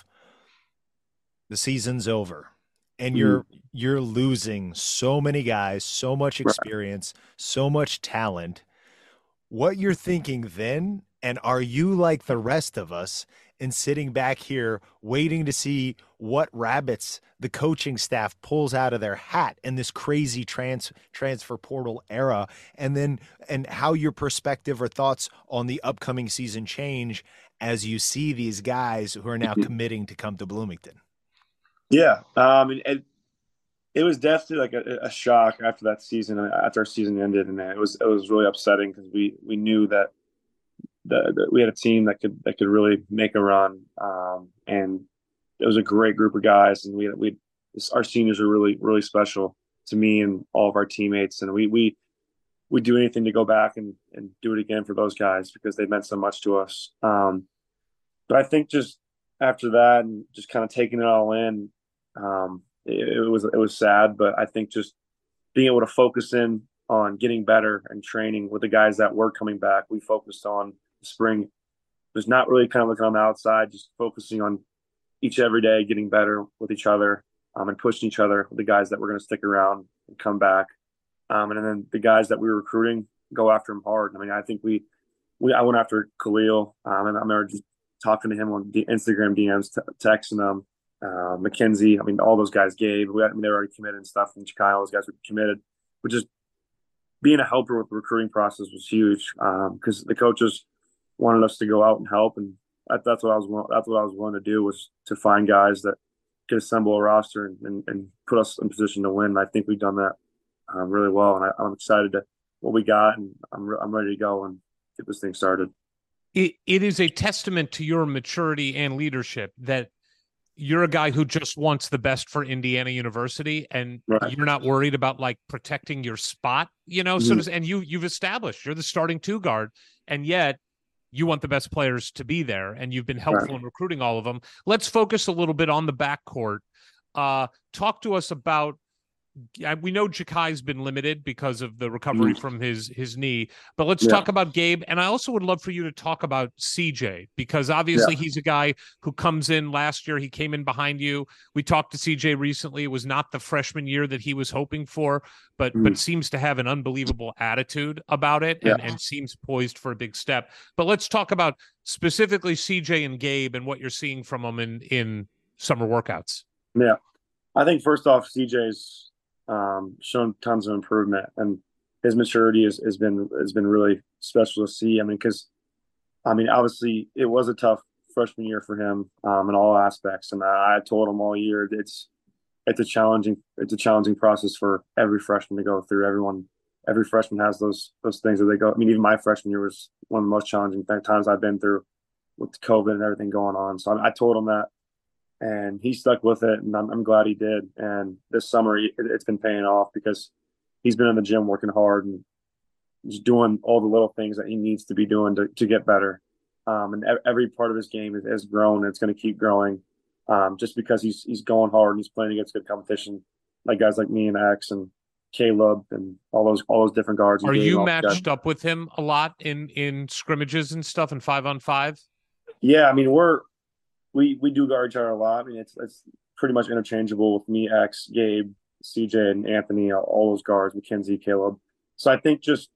The season's over, and you're mm. you're losing so many guys, so much experience, right. so much talent. What you're thinking then, and are you like the rest of us and sitting back here waiting to see what rabbits the coaching staff pulls out of their hat in this crazy trans transfer portal era, and then and how your perspective or thoughts on the upcoming season change as you see these guys who are now committing to come to Bloomington? Yeah, um, and it, it was definitely like a, a shock after that season, after our season ended, and it was it was really upsetting, because we we knew that the, the we had a team that could that could really make a run, um, and it was a great group of guys, and we we our seniors are really really special to me and all of our teammates, and we we we do anything to go back and and do it again for those guys, because they meant so much to us. Um, but I think just after that and just kind of taking it all in. Um, it, it was it was sad, but I think just being able to focus in on getting better and training with the guys that were coming back. We focused on the spring. There's not really kind of looking on the outside, just focusing on each every day, getting better with each other, um, and pushing each other with the guys that were going to stick around and come back. Um, and then the guys that we were recruiting, go after them hard. I mean, I think we, we I went after Khalil, um, and I remember just talking to him on the Instagram D Ms, t- texting him. Uh, McKenzie, I mean, all those guys gave. We, I mean, they were already committed and stuff. And Chicago, those guys were committed. But just being a helper with the recruiting process was huge, because um, the coaches wanted us to go out and help, and that, that's what I was. That's what I was willing to do, was to find guys that could assemble a roster and, and, and put us in position to win. And I think we've done that um, really well, and I, I'm excited to what we got, and I'm re- I'm ready to go and get this thing started. It it is a testament to your maturity and leadership that you're a guy who just wants the best for Indiana University, and Right. you're not worried about like protecting your spot, you know. Mm-hmm. So does, and you you've established you're the starting two guard, and yet you want the best players to be there, and you've been helpful Right. in recruiting all of them. Let's focus a little bit on the backcourt. Uh, talk to us about. We know Jakai's been limited because of the recovery Mm-hmm. from his his knee, but let's Yeah. talk about Gabe. And I also would love for you to talk about C J, because obviously Yeah. he's a guy who comes in last year. He came in behind you. We talked to C J recently. It was not the freshman year that he was hoping for, but Mm-hmm. but seems to have an unbelievable attitude about it, and, Yeah. and seems poised for a big step. But let's talk about specifically C J and Gabe and what you're seeing from them in in summer workouts. Yeah, I think first off, C J's um, shown tons of improvement, and his maturity has, has been has been really special to see. I mean, because I mean, obviously, it was a tough freshman year for him um, in all aspects, and I, I told him all year it's it's a challenging it's a challenging process for every freshman to go through. Everyone, every freshman has those those things that they go. I mean, even my freshman year was one of the most challenging times I've been through with COVID and everything going on. So I, I told him that. And he stuck with it, and I'm, I'm glad he did. And this summer, it, it's been paying off because he's been in the gym working hard and just doing all the little things that he needs to be doing to, to get better. Um, and every part of his game has, has grown, and it's going to keep growing um, just because he's he's going hard and he's playing against good competition, like guys like me and X and Caleb and all those all those different guards. Are you matched up with him a lot in in scrimmages and stuff and five on five? Yeah, I mean we're. We we do guard each other a lot. I mean, it's it's pretty much interchangeable with me, X, Gabe, C J, and Anthony, all those guards, McKenzie, Caleb. So I think just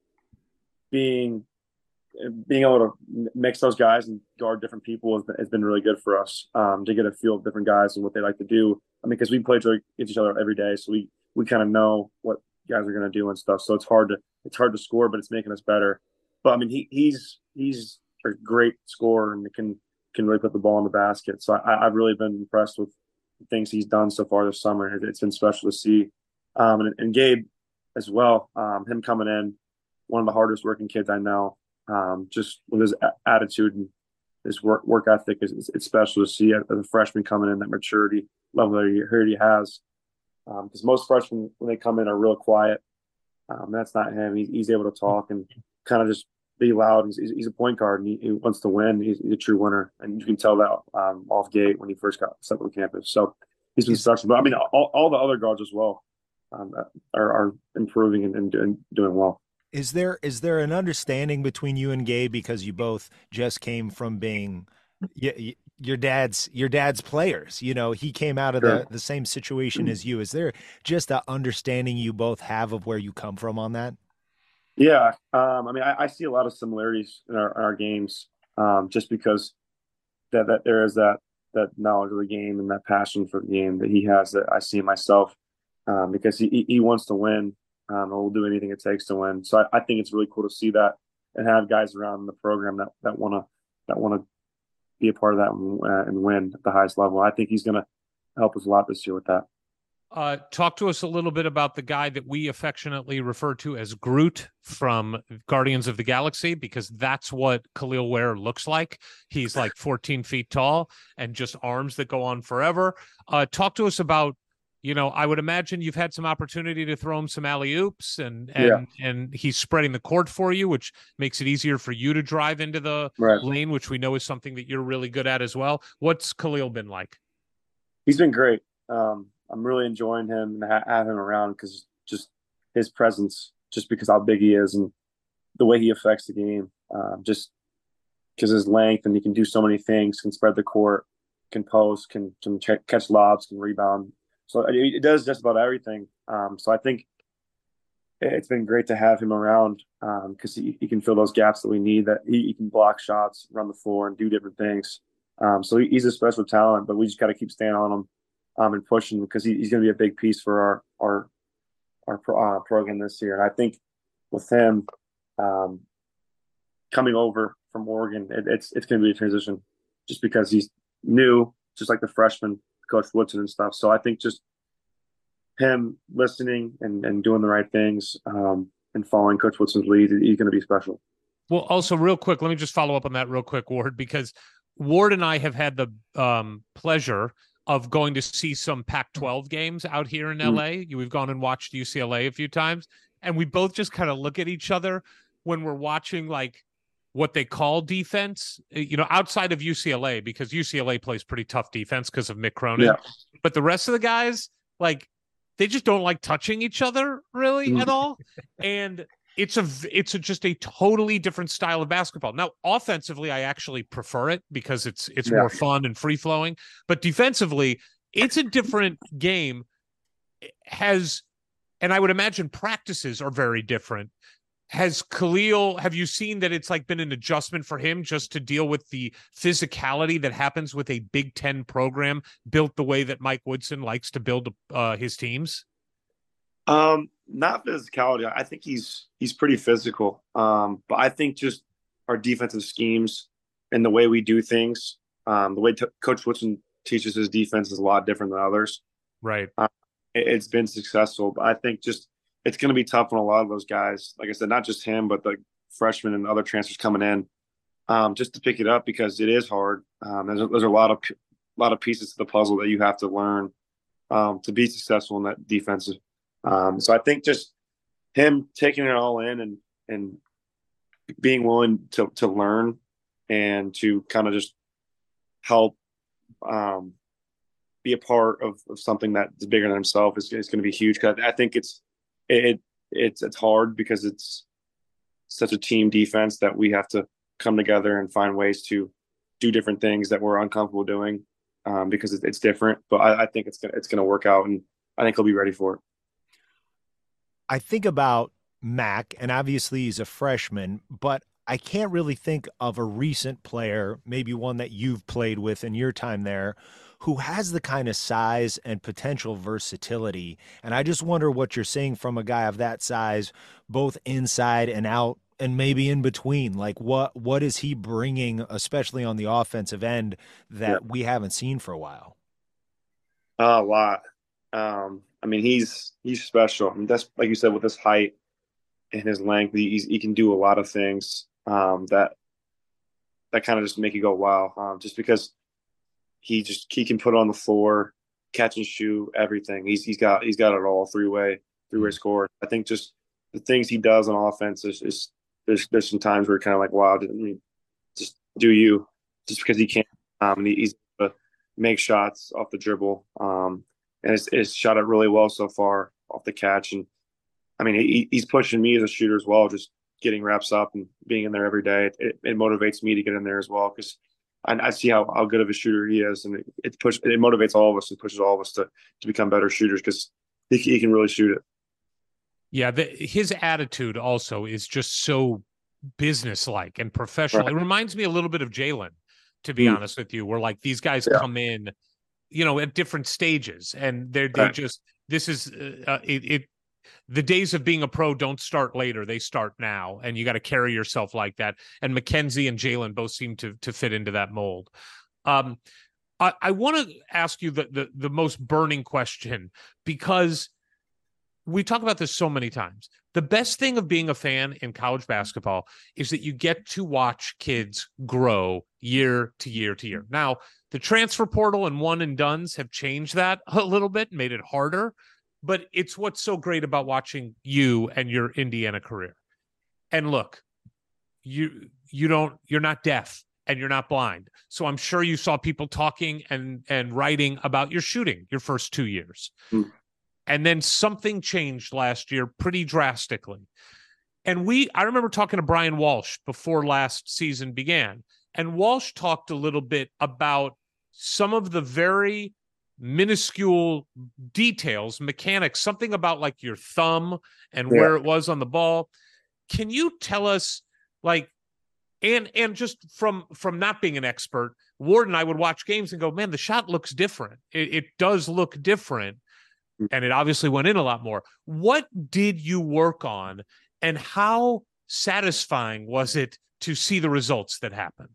being being able to mix those guys and guard different people has been, has been really good for us um, to get a feel of different guys and what they like to do. I mean, because we play each other every day, so we we kind of know what guys are going to do and stuff. So it's hard to it's hard to score, but it's making us better. But I mean, he he's he's a great scorer and can. can really put the ball in the basket. So I, I've really been impressed with the things he's done so far this summer. It's been special to see. Um, and, and Gabe as well, um, him coming in, one of the hardest working kids I know, um, just with his a- attitude and his work work ethic, is it's, it's special to see as a freshman coming in, that maturity level that he already has. Because um, most freshmen, when they come in, are real quiet. Um, that's not him. He, he's able to talk and kind of just be loud. He's, he's a point guard, and he, he wants to win. He's, he's a true winner, and you can tell that um, off gate when he first got set on campus. So he's been special. But I mean, all, all the other guards as well um, are, are improving and, and, and doing well. Is there is there an understanding between you and Gabe, because you both just came from being y- your dad's your dad's players? You know, he came out of Sure. the, the same situation as you. Is there just an understanding you both have of where you come from on that? Yeah, um, I mean, I, I see a lot of similarities in our, in our games, um, just because that, that there is that that knowledge of the game and that passion for the game that he has that I see in myself, um, because he he wants to win, um, and will do anything it takes to win. So I, I think it's really cool to see that and have guys around the program that that want to that want to be a part of that and, uh, and win at the highest level. I think he's going to help us a lot this year with that. Uh, talk to us a little bit about the guy that we affectionately refer to as Groot from Guardians of the Galaxy, because that's what Khalil Ware looks like. He's like fourteen feet tall and just arms that go on forever. Uh, talk to us about, you know, I would imagine you've had some opportunity to throw him some alley-oops, and and Yeah. and he's spreading the court for you, which makes it easier for you to drive into the Right. lane, which we know is something that you're really good at as well. What's Khalil been like? He's been great. Um, I'm really enjoying him and ha- have him around because just his presence, just because how big he is and the way he affects the game, uh, just because his length, and he can do so many things, can spread the court, can post, can, can ch- catch lobs, can rebound. So it, it does just about everything. Um, so I think it's been great to have him around because um, he, he can fill those gaps that we need, that he, he can block shots, run the floor, and do different things. Um, so he, he's a special talent, but we just got to keep staying on him um, and pushing, because he, he's going to be a big piece for our our our pro, uh, program this year. And I think with him um, coming over from Oregon, it, it's it's going to be a transition, just because he's new, just like the freshman, Coach Woodson and stuff. So I think just him listening and, and doing the right things, um, and following Coach Woodson's lead, he's going to be special. Well, also real quick, let me just follow up on that real quick, Ward, because Ward and I have had the um, pleasure of going to see some Pac twelve games out here in L A. Mm. We've gone and watched U C L A a few times, and we both just kind of look at each other when we're watching like what they call defense, you know, outside of U C L A, because U C L A plays pretty tough defense because of Mick Cronin. Yeah. But the rest of the guys, like, they just don't like touching each other really mm. at all. And it's a it's a, just a totally different style of basketball. Now, offensively, I actually prefer it because it's it's yeah. more fun and free flowing. But defensively, it's a different game. It has, and I would imagine practices are very different. Has Khalil, have you seen that it's like been an adjustment for him just to deal with the physicality that happens with a Big Ten program built the way that Mike Woodson likes to build uh, his teams? Um, not physicality. I think he's he's pretty physical. Um, but I think just our defensive schemes and the way we do things, um, the way t- Coach Woodson teaches his defense is a lot different than others. Right. Uh, it, it's been successful, but I think just it's going to be tough on a lot of those guys. Like I said, not just him, but the freshmen and other transfers coming in, um, just to pick it up because it is hard. Um, there's a, there's a lot of a lot of pieces to the puzzle that you have to learn um, to be successful in that defensive. Um, so I think just him taking it all in and and being willing to to learn and to kind of just help um, be a part of, of something that's bigger than himself is, is going to be huge. Because I think it's it it's it's hard because it's such a team defense that we have to come together and find ways to do different things that we're uncomfortable doing um, because it's, it's different. But I, I think it's gonna it's gonna work out, and I think he'll be ready for it. I think about Mac, and obviously he's a freshman, but I can't really think of a recent player, maybe one that you've played with in your time there, who has the kind of size and potential versatility. And I just wonder what you're seeing from a guy of that size, both inside and out, and maybe in between. Like what what is he bringing, especially on the offensive end, that yeah. we haven't seen for a while? Uh, a lot. Um, I mean, he's he's special. I mean, that's like you said, with his height and his length, he he can do a lot of things um, that that kind of just make you go, wow. Um, just because he just he can put it on the floor, catch and shoot, everything. He's he's got he's got it all, three way three way score. I think just the things he does on offense is, is there's there's some times where you're kind of like, wow, I mean, just do you just because he can't. Um, and he, he's able to make shots off the dribble. Um, And it's, it's shot it really well so far off the catch. And, I mean, he, he's pushing me as a shooter as well, just getting reps up and being in there every day. It, it motivates me to get in there as well because I, I see how, how good of a shooter he is. And it, it, push, it motivates all of us and pushes all of us to, to become better shooters because he, he can really shoot it. Yeah, the, his attitude also is just so businesslike and professional. Right. It reminds me a little bit of Jalen, to be mm. honest with you, where, like, these guys yeah. come in – you know, at different stages, and they're they right. just this is uh, it, it. The days of being a pro don't start later; they start now, and you got to carry yourself like that. And Mackenzie and Jalen both seem to to fit into that mold. Um, I, I want to ask you the, the the most burning question because we talk about this so many times. The best thing of being a fan in college basketball is that you get to watch kids grow year to year to year. Now, the transfer portal and one and dones have changed that a little bit, made it harder, but it's what's so great about watching you and your Indiana career. And look, you you don't you're not deaf and you're not blind. So I'm sure you saw people talking and and writing about your shooting your first two years. Mm. And then something changed last year pretty drastically. And we, I remember talking to Brian Walsh before last season began, and Walsh talked a little bit about some of the very minuscule details, mechanics, something about like your thumb and yeah. where it was on the ball. Can you tell us, like, and and just from from not being an expert, Ward and I would watch games and go, man, the shot looks different. It, it does look different. And it obviously went in a lot more. What did you work on, and how satisfying was it to see the results that happened?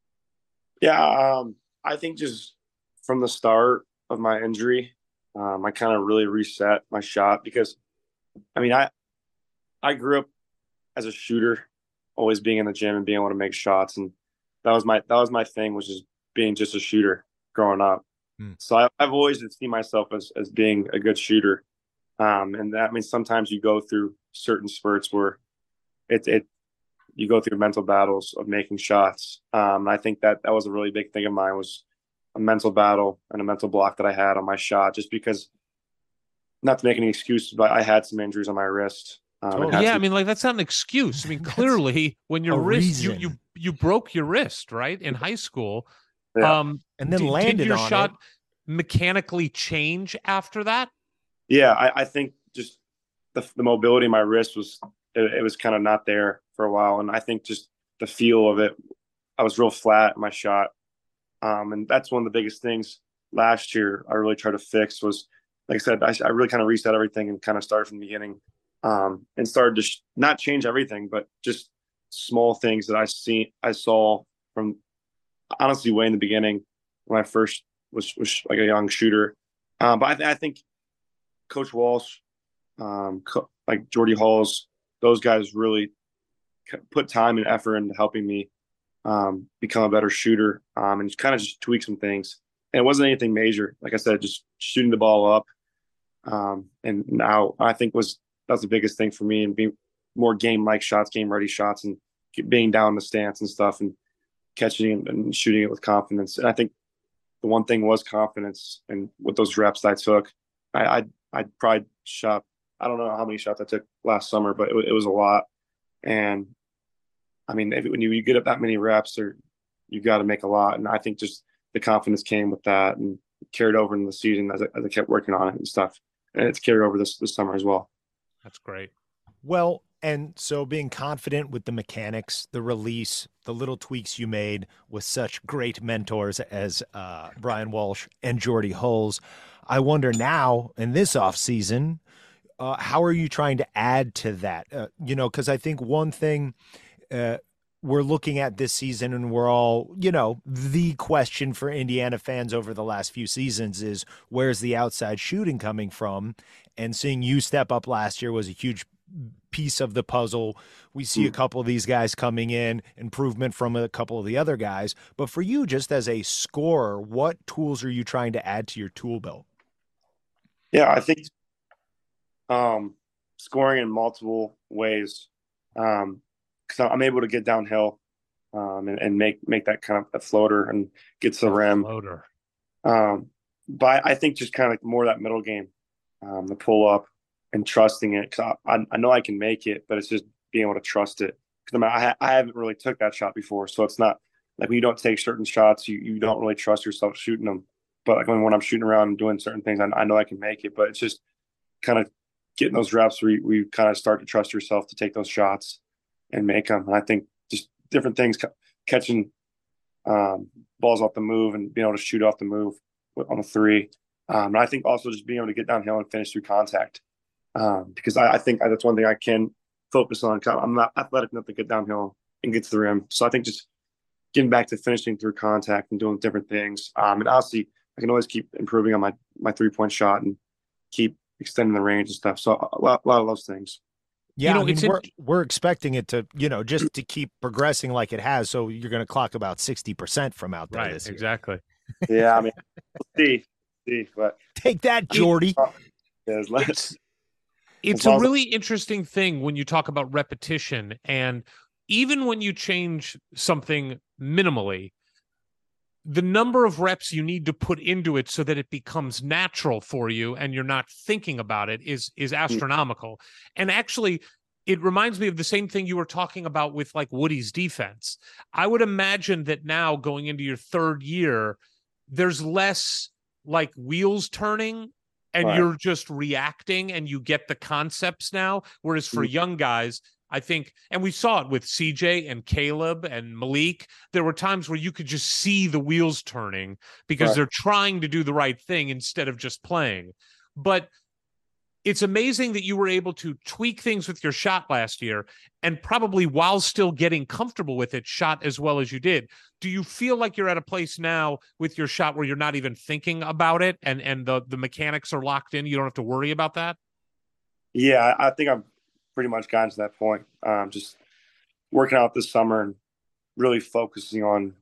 Yeah, um, I think just from the start of my injury, um, I kind of really reset my shot because, I mean, I I grew up as a shooter, always being in the gym and being able to make shots, and that was my that was my thing, was just being just a shooter growing up. Hmm. So I, I've always seen myself as as being a good shooter, um, and that means sometimes you go through certain spurts where it it you go through mental battles of making shots. Um, I think that that was a really big thing of mine, was a mental battle and a mental block that I had on my shot, just because, not to make any excuses, but I had some injuries on my wrist. Um, Totally. and had Yeah, I some- mean, like that's not an excuse. I mean, clearly, when your a wrist, you reason. you you broke your wrist, right, in high school. Yeah. Um, And then did, landed did your on shot it. mechanically change after that? yeah, I, I think just the, the mobility of my wrist was it, it was kind of not there for a while, and I think just the feel of it, I was real flat in my shot, um, and that's one of the biggest things last year I really tried to fix was, like I said, I, I really kind of reset everything and kind of started from the beginning, um, and started to sh- not change everything, but just small things that I see I saw from honestly way in the beginning when I first was was like a young shooter. Um, but I, th- I think Coach Walsh, um, co- like Jordy Halls, those guys really c- put time and effort into helping me um, become a better shooter, um, and just kind of just tweak some things. And it wasn't anything major. Like I said, just shooting the ball up. Um, and now I think was that's the biggest thing for me, and being more game like shots, game ready shots, and being down the stance and stuff, and catching and shooting it with confidence. And I think the one thing was confidence. And with those reps that I took, I I, I probably shot, I don't know how many shots I took last summer, but it, it was a lot. And I mean, if, when you, you get up that many reps, or you got to make a lot. And I think just the confidence came with that and carried over in the season as I, as I kept working on it and stuff. And it's carried over this this summer as well. That's great. Well, and so being confident with the mechanics, the release, the little tweaks you made with such great mentors as uh, Brian Walsh and Jordy Hulls, I wonder now in this offseason, uh, how are you trying to add to that? Uh, you know, because I think one thing uh, we're looking at this season, and we're all, you know, the question for Indiana fans over the last few seasons is, where's the outside shooting coming from? And seeing you step up last year was a huge piece of the puzzle. We see a couple of these guys coming in, improvement from a couple of the other guys. But for you, just as a scorer, what tools are you trying to add to your tool belt? Yeah, I think um, scoring in multiple ways, um, because I'm able to get downhill um, and, and make make that kind of a floater and get to the rim. Floater. Um, but I think just kind of like more that middle game, um, the pull up and trusting it. Cause I, I know I can make it, but it's just being able to trust it. Cause I, mean, I, I haven't really took that shot before. So it's not like when you don't take certain shots, you, you don't really trust yourself shooting them. But like when, when I'm shooting around and doing certain things, I, I know I can make it, but it's just kind of getting those reps where you, where you kind of start to trust yourself to take those shots and make them. And I think just different things, catching um, balls off the move and being able to shoot off the move on a three. Um, and I think also just being able to get downhill and finish through contact. Um, because I, I think that's one thing I can focus on. I'm not athletic enough to get downhill and get to the rim. So I think just getting back to finishing through contact and doing different things. Um, and obviously I can always keep improving on my, my three point shot and keep extending the range and stuff. So a lot, a lot of those things. Yeah, You know, I mean, it's in- we're, we're expecting it to, you know, just to keep progressing like it has. So you're going to clock about sixty percent from out there Right. this year. Exactly. Yeah. I mean, we'll see, see, but Take that, Jordy. yeah, let's, It's, it's As a long as- really interesting thing when you talk about repetition, and even when you change something minimally, the number of reps you need to put into it so that it becomes natural for you and you're not thinking about it is is astronomical. And actually, it reminds me of the same thing you were talking about with like Woody's defense. I would imagine that now going into your third year, there's less like wheels turning and Right. you're just reacting and you get the concepts now. Whereas for Mhm. young guys, I think, and we saw it with C J and Caleb and Malik, there were times where you could just see the wheels turning because Right. they're trying to do the right thing instead of just playing. But it's amazing that you were able to tweak things with your shot last year and probably while still getting comfortable with it, shot as well as you did. Do you feel like you're at a place now with your shot where you're not even thinking about it and, and the, the mechanics are locked in? You don't have to worry about that? Yeah, I, I think I'm pretty much gotten to that point. Um, just working out this summer and really focusing on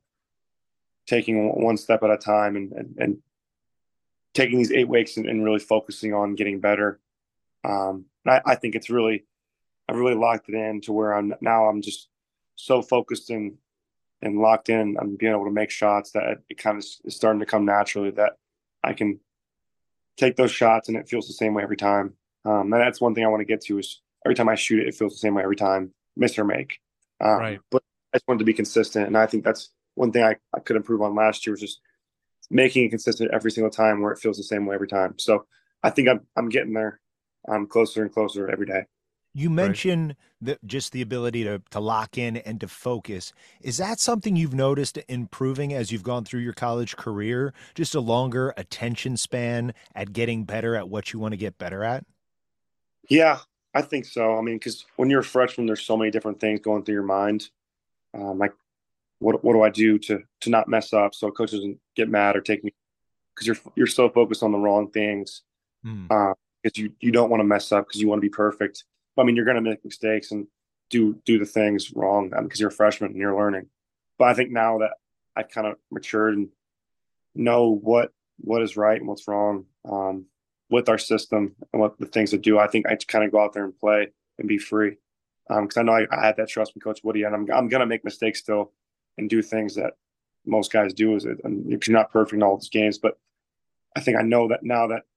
taking one step at a time and, and, and taking these eight weeks and, and really focusing on getting better. Um, I, I think it's really, I really locked it in to where I'm now I'm just so focused and, and locked in. I'm being able to make shots that it kind of is starting to come naturally that I can take those shots and it feels the same way every time. Um, and that's one thing I want to get to is every time I shoot it, it feels the same way every time, miss or make. Um, right. But I just wanted to be consistent. And I think that's one thing I, I could improve on last year was just making it consistent every single time where it feels the same way every time. So I think I'm, I'm getting there. I'm closer and closer every day. You mentioned that just the ability to to lock in and to focus. Is that something you've noticed improving as you've gone through your college career? Just a longer attention span at getting better at what you want to get better at? Yeah, I think so. I mean, because when you're a freshman, there's so many different things going through your mind. Um, like, what what do I do to to not mess up so coach doesn't get mad or take me? Because you're you're so focused on the wrong things. Mm. Uh, because you you don't want to mess up because you want to be perfect. I mean, you're going to make mistakes and do do the things wrong because um, you're a freshman and you're learning. But I think now that I've kind of matured and know what what is right and what's wrong um, with our system and what the things to do, I think I just kind of go out there and play and be free. Because um, I know I, I had that trust with Coach Woody, and I'm I'm going to make mistakes still and do things that most guys do. Is it? And you're not perfect in all these games, but I think I know that now that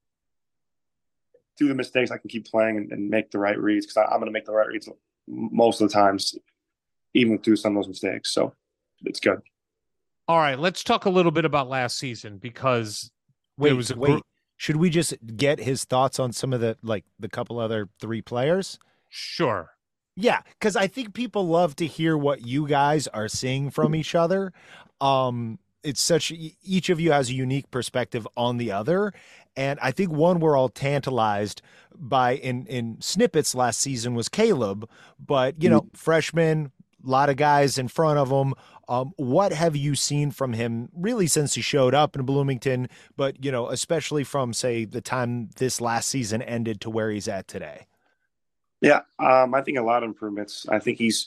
through the mistakes, I can keep playing and, and make the right reads because I'm going to make the right reads most of the times, even through some of those mistakes. So it's good. All right, let's talk a little bit about last season because wait, there was a wait. gr- Should we just get his thoughts on some of the like the couple other three players? Sure. Yeah, because I think people love to hear what you guys are seeing from each other. Um, it's such each of you has a unique perspective on the other. And I think one we're all tantalized by in, in snippets last season was Caleb, but you know, mm-hmm. freshman, a lot of guys in front of him. Um, what have you seen from him really since he showed up in Bloomington, but you know, especially from say the time this last season ended to where he's at today? Yeah. Um, I think a lot of improvements. I think he's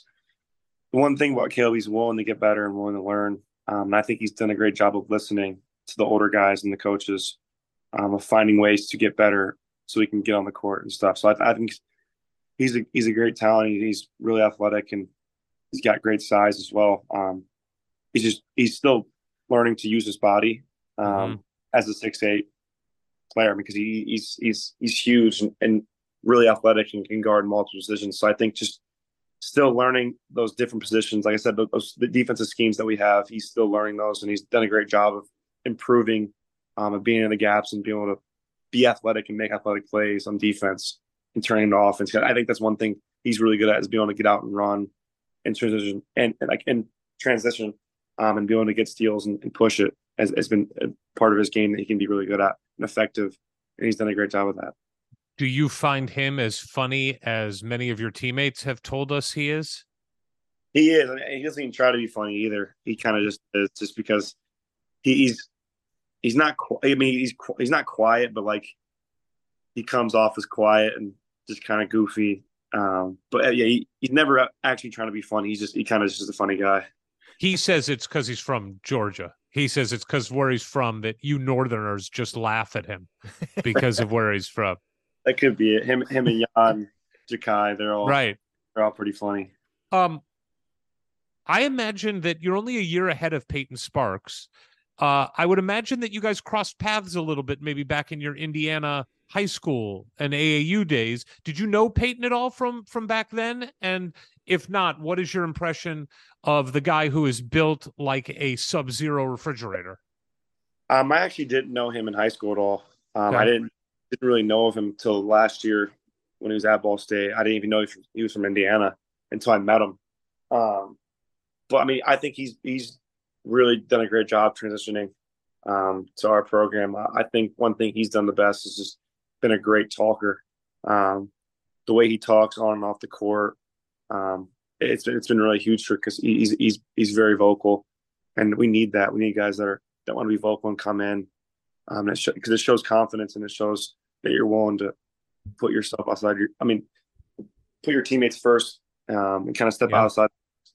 one thing about Caleb, he's willing to get better and willing to learn. Um, and I think he's done a great job of listening to the older guys and the coaches, um, of finding ways to get better so he can get on the court and stuff. So I, I think he's a he's a great talent. He's really athletic and he's got great size as well. Um, he's just he's still learning to use his body um, mm-hmm. as a six eight player because he, he's he's he's huge and, and really athletic and can guard multiple positions. So I think just still learning those different positions. Like I said, those the defensive schemes that we have, he's still learning those, and he's done a great job of improving, um, of being in the gaps and being able to be athletic and make athletic plays on defense and turning to offense. I think that's one thing he's really good at is being able to get out and run and transition and, and like in transition, um, and being able to get steals and, and push it has, has been a part of his game that he can be really good at and effective. And he's done a great job with that. Do you find him as funny as many of your teammates have told us he is? He is. I mean, he doesn't even try to be funny either. He kind of just is, just because he, he's he's not. I mean, he's he's not quiet, but like he comes off as quiet and just kind of goofy. Um, but yeah, he, he's never actually trying to be funny. He's just he kind of just a funny guy. He says it's because he's from Georgia. He says it's because where he's from that you Northerners just laugh at him because of where he's from. That could be it. Him, him, and Jan, Jakai, they're all right. They're all pretty funny. Um, I imagine that you're only a year ahead of Peyton Sparks. Uh, I would imagine that you guys crossed paths a little bit, maybe back in your Indiana high school and A A U days. Did you know Peyton at all from from back then? And if not, what is your impression of the guy who is built like a Sub-Zero refrigerator? Um, I actually didn't know him in high school at all. Um, okay. I didn't. Didn't really know of him until last year when he was at Ball State. I didn't even know he was from Indiana until I met him. Um, but I mean, I think he's he's really done a great job transitioning um, to our program. I think one thing he's done the best is just been a great talker. Um, the way he talks on and off the court, um, it's been it's been really huge for because he's he's he's very vocal, and we need that. We need guys that are that want to be vocal and come in. Um, because it, it shows confidence and it shows that you're willing to put yourself outside your. I mean, put your teammates first um, and kind of step Yeah. outside.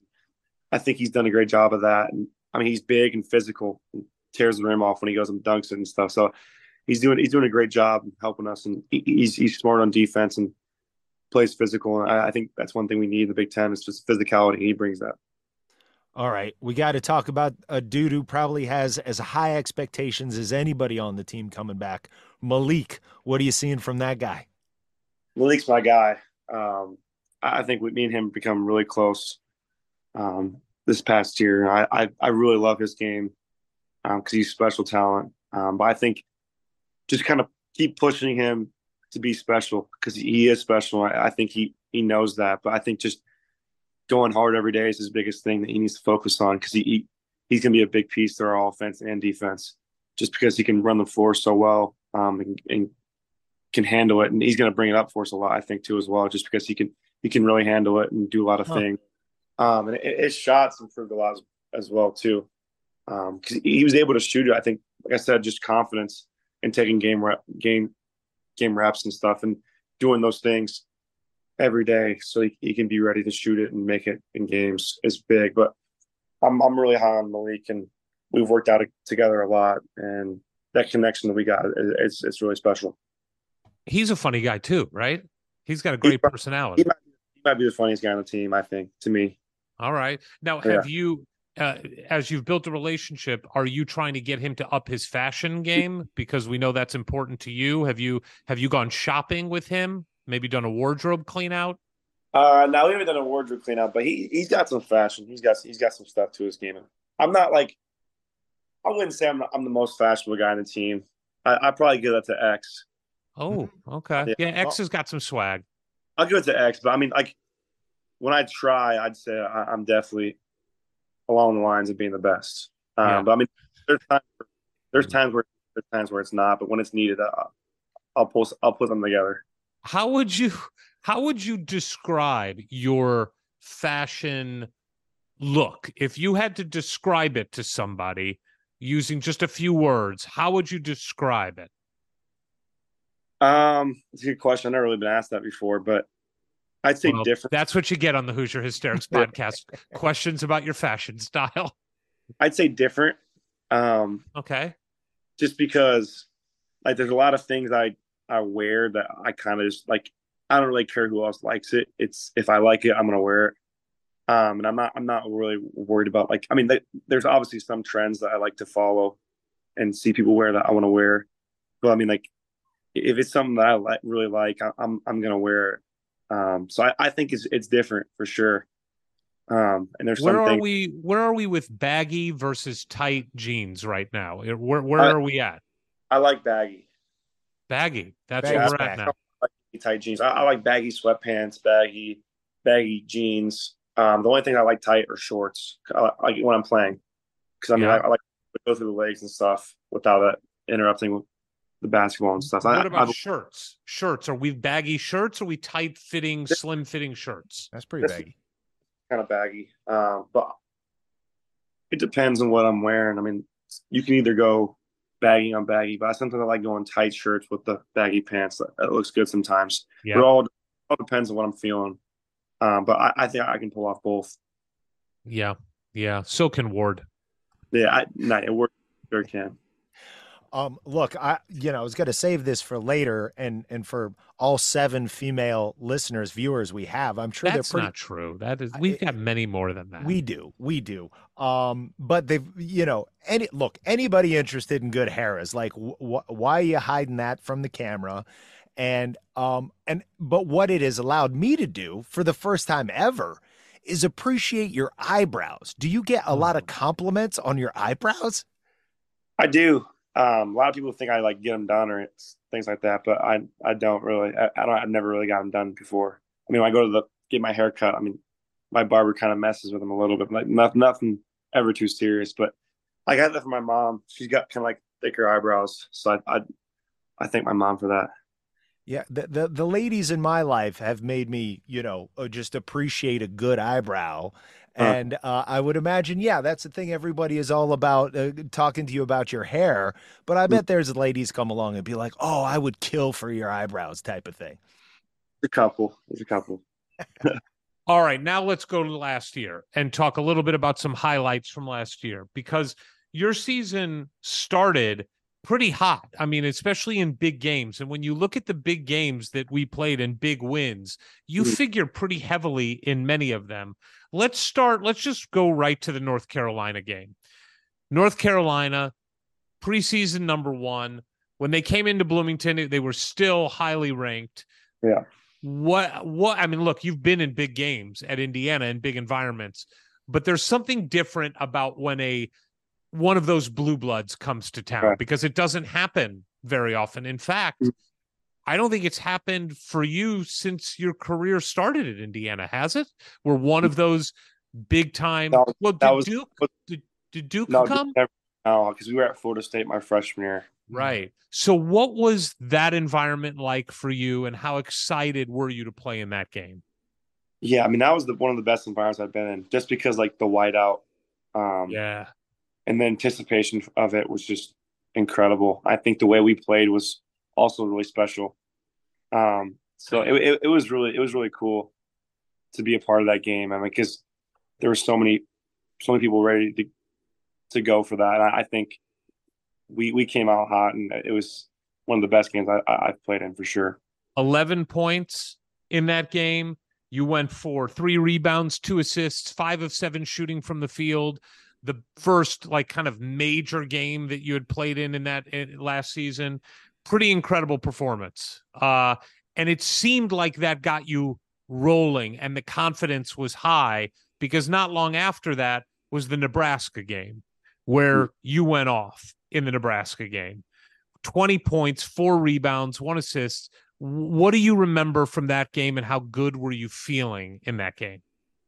I think he's done a great job of that. And I mean, he's big and physical, and tears the rim off when he goes and dunks it and stuff. So he's doing he's doing a great job helping us, and he, he's he's smart on defense and plays physical. And I, I think that's one thing we need in the Big Ten is just physicality. He brings that. All right, we got to talk about a dude who probably has as high expectations as anybody on the team coming back. Malik, what are you seeing from that guy? Malik's my guy. Um, I think we, me and him become really close um, this past year. I, I I really love his game because um, he's special talent. Um, but I think just kind of keep pushing him to be special because he is special. I, I think he he knows that. But I think just going hard every day is his biggest thing that he needs to focus on because he, he he's going to be a big piece to our offense and defense just because he can run the floor so well um, and, and can handle it. And he's going to bring it up for us a lot, I think, too, as well, just because he can he can really handle it and do a lot of huh. things. Um, and it, his shots improved a lot as, as well, too, because um, he was able to shoot it. I think, like I said, just confidence in taking game rep, game game reps and stuff and doing those things every day so he, he can be ready to shoot it and make it in games is big. But I'm I'm really high on Malik, and we've worked out together a lot, and that connection that we got it's it's really special. He's a funny guy too, right? He's got a great he, personality. He might, he might be the funniest guy on the team, I think, to me. All right. Now, yeah. have you, uh, as you've built a relationship, are you trying to get him to up his fashion game because we know that's important to you? Have you have you gone shopping with him? Maybe done a wardrobe clean out? Uh, no, we haven't done a wardrobe clean out, but he he's got some fashion. He's got he's got some stuff to his game. I'm not like I wouldn't say I'm the, I'm the most fashionable guy on the team. I I probably give that to X. Oh, okay. Yeah, yeah X has got some swag. I'll give it to X, but I mean, like when I try, I'd say I, I'm definitely along the lines of being the best. Um, yeah. But I mean, there's times where, there's times where there's times where it's not, but when it's needed, I'll, I'll pull I'll put them together. How would you how would you describe your fashion look if you had to describe it to somebody using just a few words? How would you describe it? Um, it's a good question. I've never really been asked that before, but I'd say well, different. That's what you get on the Hoosier Hysterics podcast. Questions about your fashion style. I'd say different. Um, okay. Just because, like, there's a lot of things I I wear that I kind of just like. I don't really care who else likes it. It's if I like it, I'm gonna wear it. Um, and I'm not I'm not really worried about like. I mean, they, there's obviously some trends that I like to follow and see people wear that I want to wear. But I mean, like, if it's something that I like, really like, I'm I'm gonna wear it. Um, so I, I think it's it's different for sure. Um, and there's where something. are we? Where are we with baggy versus tight jeans right now? Where where I, are we at? I like baggy. Baggy. That's baggy, where we're at now. I like tight jeans. I, I like baggy sweatpants, baggy baggy jeans. Um, the only thing I like tight are shorts. I like when I'm playing because I mean yeah. I, I like to go through the legs and stuff without it interrupting with the basketball and stuff. What I, about I, shirts? Shirts. Are we baggy shirts or are we tight fitting, slim fitting shirts? That's pretty baggy. Kind of baggy. Um, but it depends on what I'm wearing. I mean, you can either go baggy on baggy, but sometimes I like going tight shirts with the baggy pants. That, that looks good sometimes. Yeah. But it all, all depends on what I'm feeling. Um, but I, I think I can pull off both. Yeah. Yeah. So can Ward. Yeah. I, no, it works. Sure can. Um, look, I, you know, I was going to save this for later and, and for all seven female listeners, viewers we have, I'm sure That's they're pretty not true. That is, we've got many more than that. We do. We do. Um, but they've, you know, any, look, anybody interested in good hair is like, wh- wh- why are you hiding that from the camera? And, um, and, but what it has allowed me to do for the first time ever is appreciate your eyebrows. Do you get a oh. lot of compliments on your eyebrows? I do. Um, a lot of people think I like get them done or it's things like that, but I I don't really. I, I don't. I've never really got them done before. I mean, when I go to the get my hair cut, I mean, my barber kind of messes with them a little bit, like not, nothing ever too serious. But I got that from my mom. She's got kind of like thicker eyebrows, so I I, I thank my mom for that. Yeah, the, the the ladies in my life have made me, you know, just appreciate a good eyebrow. And uh, I would imagine, yeah, that's the thing. Everybody is all about uh, talking to you about your hair. But I bet there's ladies come along and be like, oh, I would kill for your eyebrows type of thing. A couple. There's a couple. All right, now let's go to last year and talk a little bit about some highlights from last year, because your season started pretty hot. I mean, especially in big games. And when you look at the big games that we played and big wins, you mm-hmm. figure pretty heavily in many of them. Let's start, let's just go right to the North Carolina game. North Carolina, preseason number one. When they came into Bloomington, they were still highly ranked. Yeah. What, what, I mean, look, you've been in big games at Indiana in big environments, but there's something different about when a, one of those blue bloods comes to town, right, because it doesn't happen very often. In fact, I don't think it's happened for you since your career started at Indiana, has it? Where one of those big time, no, well, did was, Duke, did, did Duke no, come? No, because we were at Florida State my freshman year. Right. So what was that environment like for you, and how excited were you to play in that game? Yeah, I mean, that was the, one of the best environments I've been in, just because like the whiteout. Um, yeah. And the anticipation of it was just incredible. I think the way we played was also really special. Um, so it, it, it was really, it was really cool to be a part of that game. I mean, because there were so many, so many people ready to, to go for that. And I, I think we, we came out hot, and it was one of the best games I, I, I've played in for sure. eleven points in that game. You went for three rebounds, two assists, five of seven shooting from the field. The first like kind of major game that you had played in in that in, last season. Pretty incredible performance. Uh, and it seemed like that got you rolling, and the confidence was high, because not long after that was the Nebraska game where mm-hmm. you went off in the Nebraska game. twenty points, four rebounds, one assist. What do you remember from that game, and how good were you feeling in that game?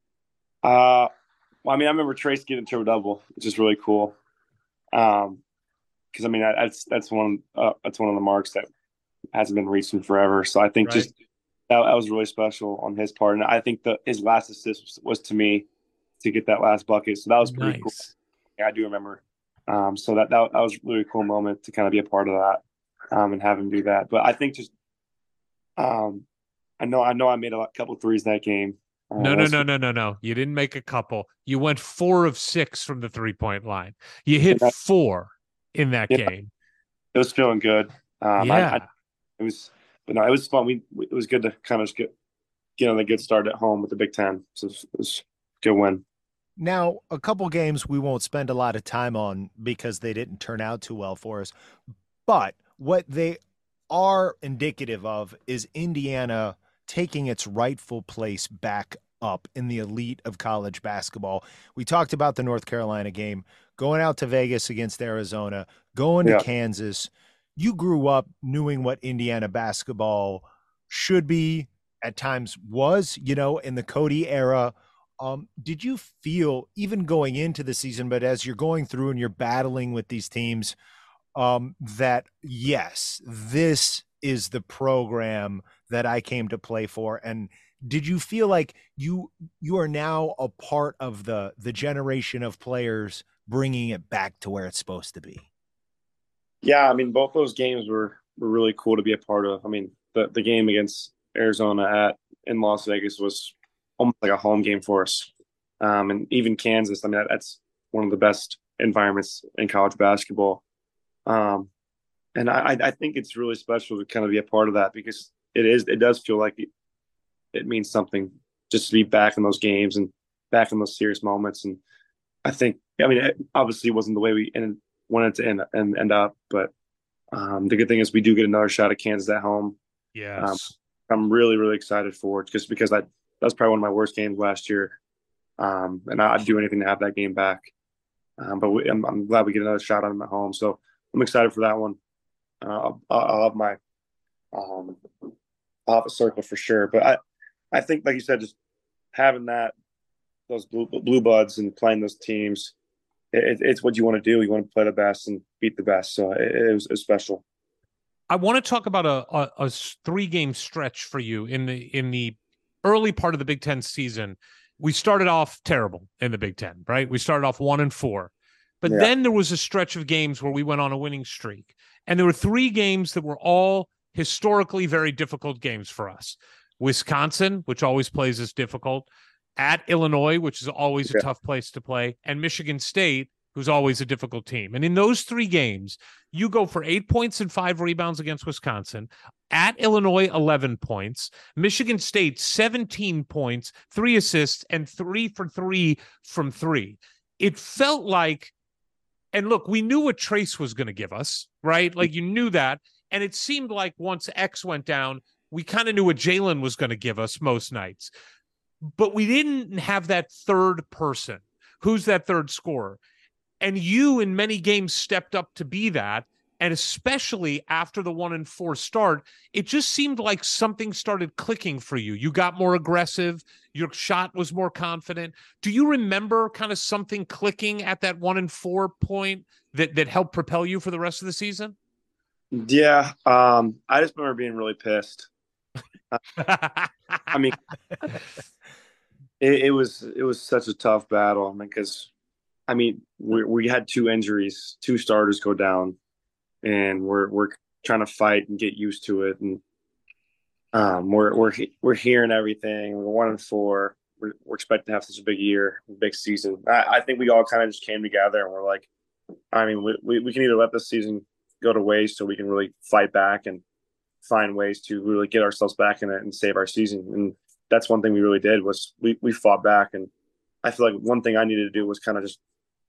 Uh, well, I mean, I remember Trace getting triple double, which is really cool. Um, because I mean, that's that's one uh, that's one of the marks that hasn't been reached in forever. So I think right. just that, that was really special on his part, and I think the his last assist was, was to me to get that last bucket. So that was pretty nice. Cool. Yeah, I do remember. Um, so that, that that was a really cool moment to kind of be a part of that, um, and have him do that. But I think just, um, I know I know I made a couple of threes that game. Uh, no, no, no, no, no, no. You didn't make a couple. You went four of six from the three-point line. You hit that, four in that yeah, game. It was feeling good. Um, yeah, I, I, it was, but no, it was fun. We, we it was good to kind of get get on a good start at home with the Big Ten. So it was, it was a good win. Now, a couple games we won't spend a lot of time on because they didn't turn out too well for us. But what they are indicative of is Indiana taking its rightful place back up in the elite of college basketball. We talked about the North Carolina game, going out to Vegas against Arizona, going to yeah. Kansas. You grew up knowing what Indiana basketball should be, at times was, you know, in the Cody era. Um, did you feel, even going into the season, but as you're going through and you're battling with these teams, um, that, yes, this is the program that I came to play for? And did you feel like you you are now a part of the the generation of players bringing it back to where it's supposed to be? Yeah, I mean, both those games were, were really cool to be a part of. I mean, the, the game against Arizona at in Las Vegas was almost like a home game for us. Um, and even Kansas, I mean, that, that's one of the best environments in college basketball. Um, and I, I think it's really special to kind of be a part of that, because it is, it does feel like it, it means something just to be back in those games and back in those serious moments. And I think, I mean, it obviously wasn't the way we ended, wanted to end, end, end up, but um, the good thing is we do get another shot at Kansas at home. Yes. Um, I'm really, really excited for it, just because I, that was probably one of my worst games last year. Um, and I'd do anything to have that game back. Um, but we, I'm, I'm glad we get another shot on them at home. So I'm excited for that one. Uh, I'll, I'll have my, um, I'll have a circle for sure. But I, I think, like you said, just having that, those blue, blue buds and playing those teams, it, it's what you want to do. You want to play the best and beat the best. So it, it, was, it was special. I want to talk about a, a, a three-game stretch for you in the in the early part of the Big Ten season. We started off terrible in the Big Ten, right? We started off one and four. But yeah. then there was a stretch of games where we went on a winning streak. And there were three games that were all historically very difficult games for us. Wisconsin, which always plays as difficult, at Illinois, which is always a yeah. tough place to play, and Michigan State, who's always a difficult team. And in those three games, you go for eight points and five rebounds against Wisconsin. At Illinois, eleven points. Michigan State, seventeen points, three assists, and three for three from three. It felt like, and look, we knew what Trace was going to give us, right? Like, you knew that. And it seemed like once X went down, we kind of knew what Jalen was going to give us most nights. But we didn't have that third person. Who's that third scorer? And you, in many games, stepped up to be that. And especially after the one and four start, it just seemed like something started clicking for you. You got more aggressive. Your shot was more confident. Do you remember kind of something clicking at that one and four point that, that helped propel you for the rest of the season? Yeah. Um, I just remember being really pissed. I mean, it, it was it was such a tough battle. I mean, because I mean, we we had two injuries, two starters go down, and we're we're trying to fight and get used to it. And um, we're we're we're hearing everything. We're one and four. We're, we're expecting to have such a big year, big season. I, I think we all kind of just came together and we're like, I mean, we, we we can either let this season go to waste, so we can really fight back and find ways to really get ourselves back in it and save our season. And that's one thing we really did was we, we fought back. And I feel like one thing I needed to do was kind of just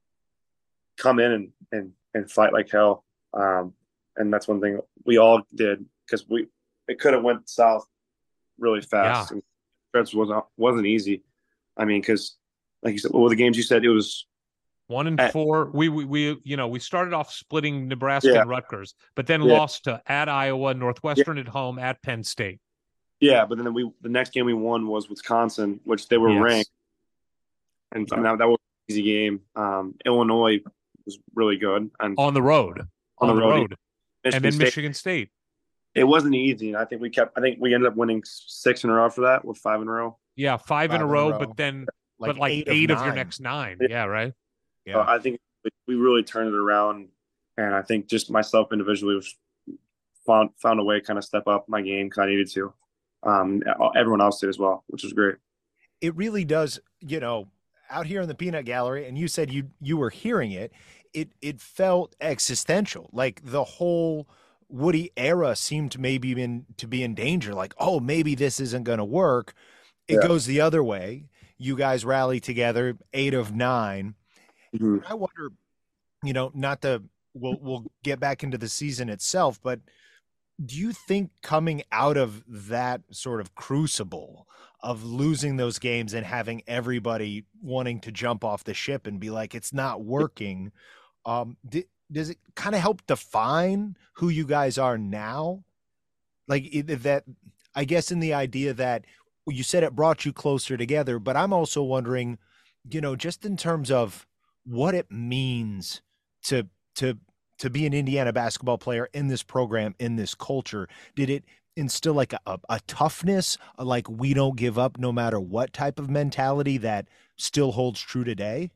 come in and, and, and fight like hell. Um, and that's one thing we all did, because we, it could have went south really fast. Yeah. And stretch wasn't, wasn't easy. I mean, cause like you said, well, the games you said, it was, One and four. We, we, we, you know, we started off splitting Nebraska yeah. and Rutgers, but then yeah. lost to at Iowa, Northwestern yeah. at home, at Penn State. Yeah, but then we the next game we won was Wisconsin, which they were yes. ranked, and so that, that was an easy game. Um, Illinois was really good, and on the road, on, on the road, road. and then State. Michigan State. It wasn't easy, and I think we kept. I think we ended up winning six in a row after that, with five in a row. Yeah, five, five in, a row, in a row, but then like but like eight, eight of, of your next nine. Yeah, yeah right. Yeah, uh, I think we really turned it around, and I think just myself individually was found found a way to kind of step up my game because I needed to. Um, everyone else did as well, which was great. It really does, you know, out here in the peanut gallery, and you said you you were hearing it. It it felt existential, like the whole Woody era seemed to maybe in to be in danger. Like, oh, maybe this isn't going to work. It yeah. goes the other way. You guys rally together, eight of nine. Mm-hmm. I wonder, you know, not to we'll we'll get back into the season itself, but do you think coming out of that sort of crucible of losing those games and having everybody wanting to jump off the ship and be like, it's not working, um, d- does it kind of help define who you guys are now? Like that, I guess, in the idea that you said it brought you closer together, but I'm also wondering, you know, just in terms of what it means to to to be an Indiana basketball player in this program, in this culture. Did it instill like a, a, a toughness, a like we don't give up no matter what type of mentality that still holds true today?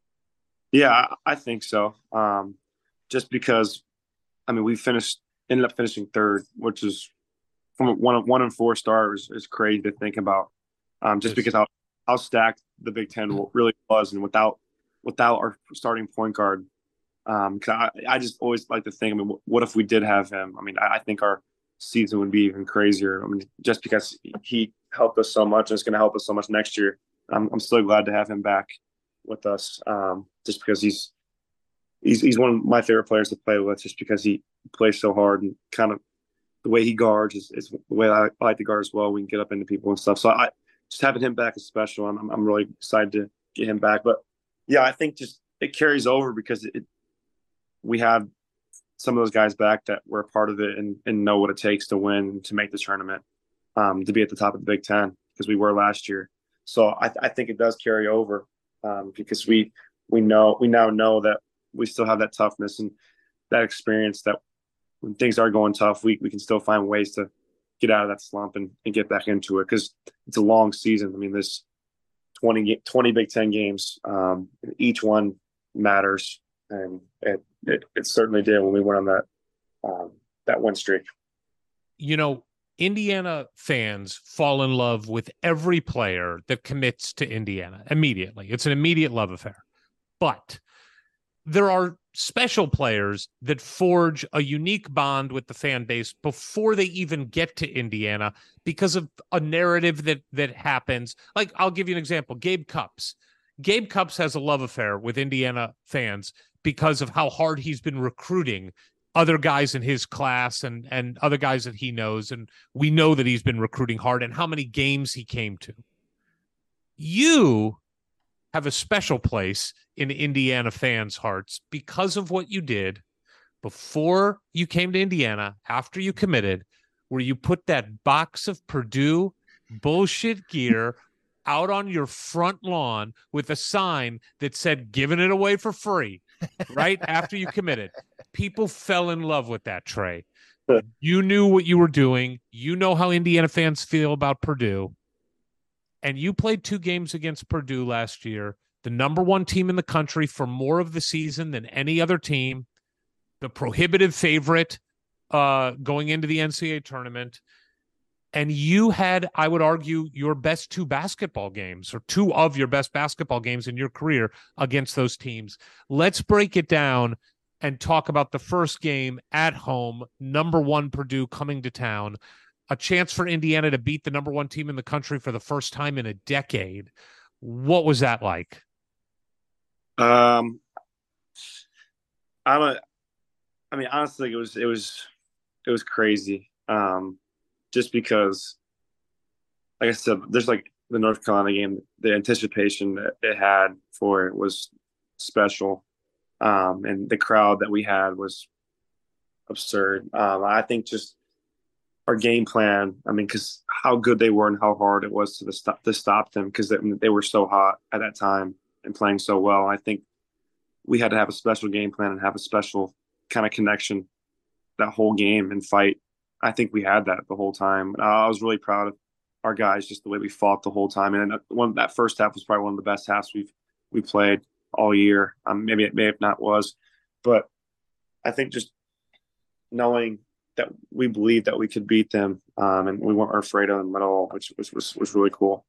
Yeah, I, I think so. Um, just because, I mean, we finished ended up finishing third, which is from a one one and four stars is crazy to think about. Um, just because how how stacked the Big Ten really was, and without without our starting point guard. Um, cause I, I just always like to think, I mean, what if we did have him? I mean, I, I think our season would be even crazier. I mean, just because he helped us so much and it's going to help us so much next year. I'm, I'm so glad to have him back with us. Um, just because he's, he's, he's one of my favorite players to play with, just because he plays so hard and kind of the way he guards is, is the way I, I like to guard as well. We can get up into people and stuff. So I just having him back is special. I'm, I'm really excited to get him back, but yeah, I think just it carries over because it, we have some of those guys back that were a part of it and, and know what it takes to win, to make the tournament, um, to be at the top of the Big Ten, because we were last year. So I, I think it does carry over um, because we we know we now know that we still have that toughness and that experience, that when things are going tough, we, we can still find ways to get out of that slump and, and get back into it, because it's a long season. I mean, there's twenty, twenty Big Ten games. Um, each one matters. And it, it, it certainly did when we went on that um, that win streak. You know, Indiana fans fall in love with every player that commits to Indiana immediately. It's an immediate love affair. But there are special players that forge a unique bond with the fan base before they even get to Indiana because of a narrative that that happens. Like, I'll give you an example. Gabe Cupps. Gabe Cupps has a love affair with Indiana fans because of how hard he's been recruiting other guys in his class and, and other guys that he knows. And we know that he's been recruiting hard and how many games he came to. You have a special place in Indiana fans' hearts because of what you did before you came to Indiana, after you committed, where you put that box of Purdue bullshit gear out on your front lawn with a sign that said, giving it away for free, right after you committed. People fell in love with that, Trey. You knew what you were doing. You know how Indiana fans feel about Purdue. And you played two games against Purdue last year, the number one team in the country for more of the season than any other team, the prohibitive favorite uh, going into the N C double A tournament. And you had, I would argue, your best two basketball games or two of your best basketball games in your career against those teams. Let's break it down and talk about the first game at home, number one Purdue coming to town. A chance for Indiana to beat the number one team in the country for the first time in a decade. What was that like? Um, I'm a, I mean, honestly, it was, it was, it was crazy. Um, just because, like I said, there's like the North Carolina game, the anticipation that it had for it was special. Um, and the crowd that we had was absurd. Um, I think just, our game plan, I mean, because how good they were and how hard it was to the stop to stop them because they, they were so hot at that time and playing so well. I think we had to have a special game plan and have a special kind of connection that whole game and fight. I think we had that the whole time. Uh, I was really proud of our guys, just the way we fought the whole time. And one that first half was probably one of the best halves we've we played all year. Um, maybe it may have not was, but I think just knowing that we believed that we could beat them, um, and we weren't afraid of them at all, which was, was was really cool.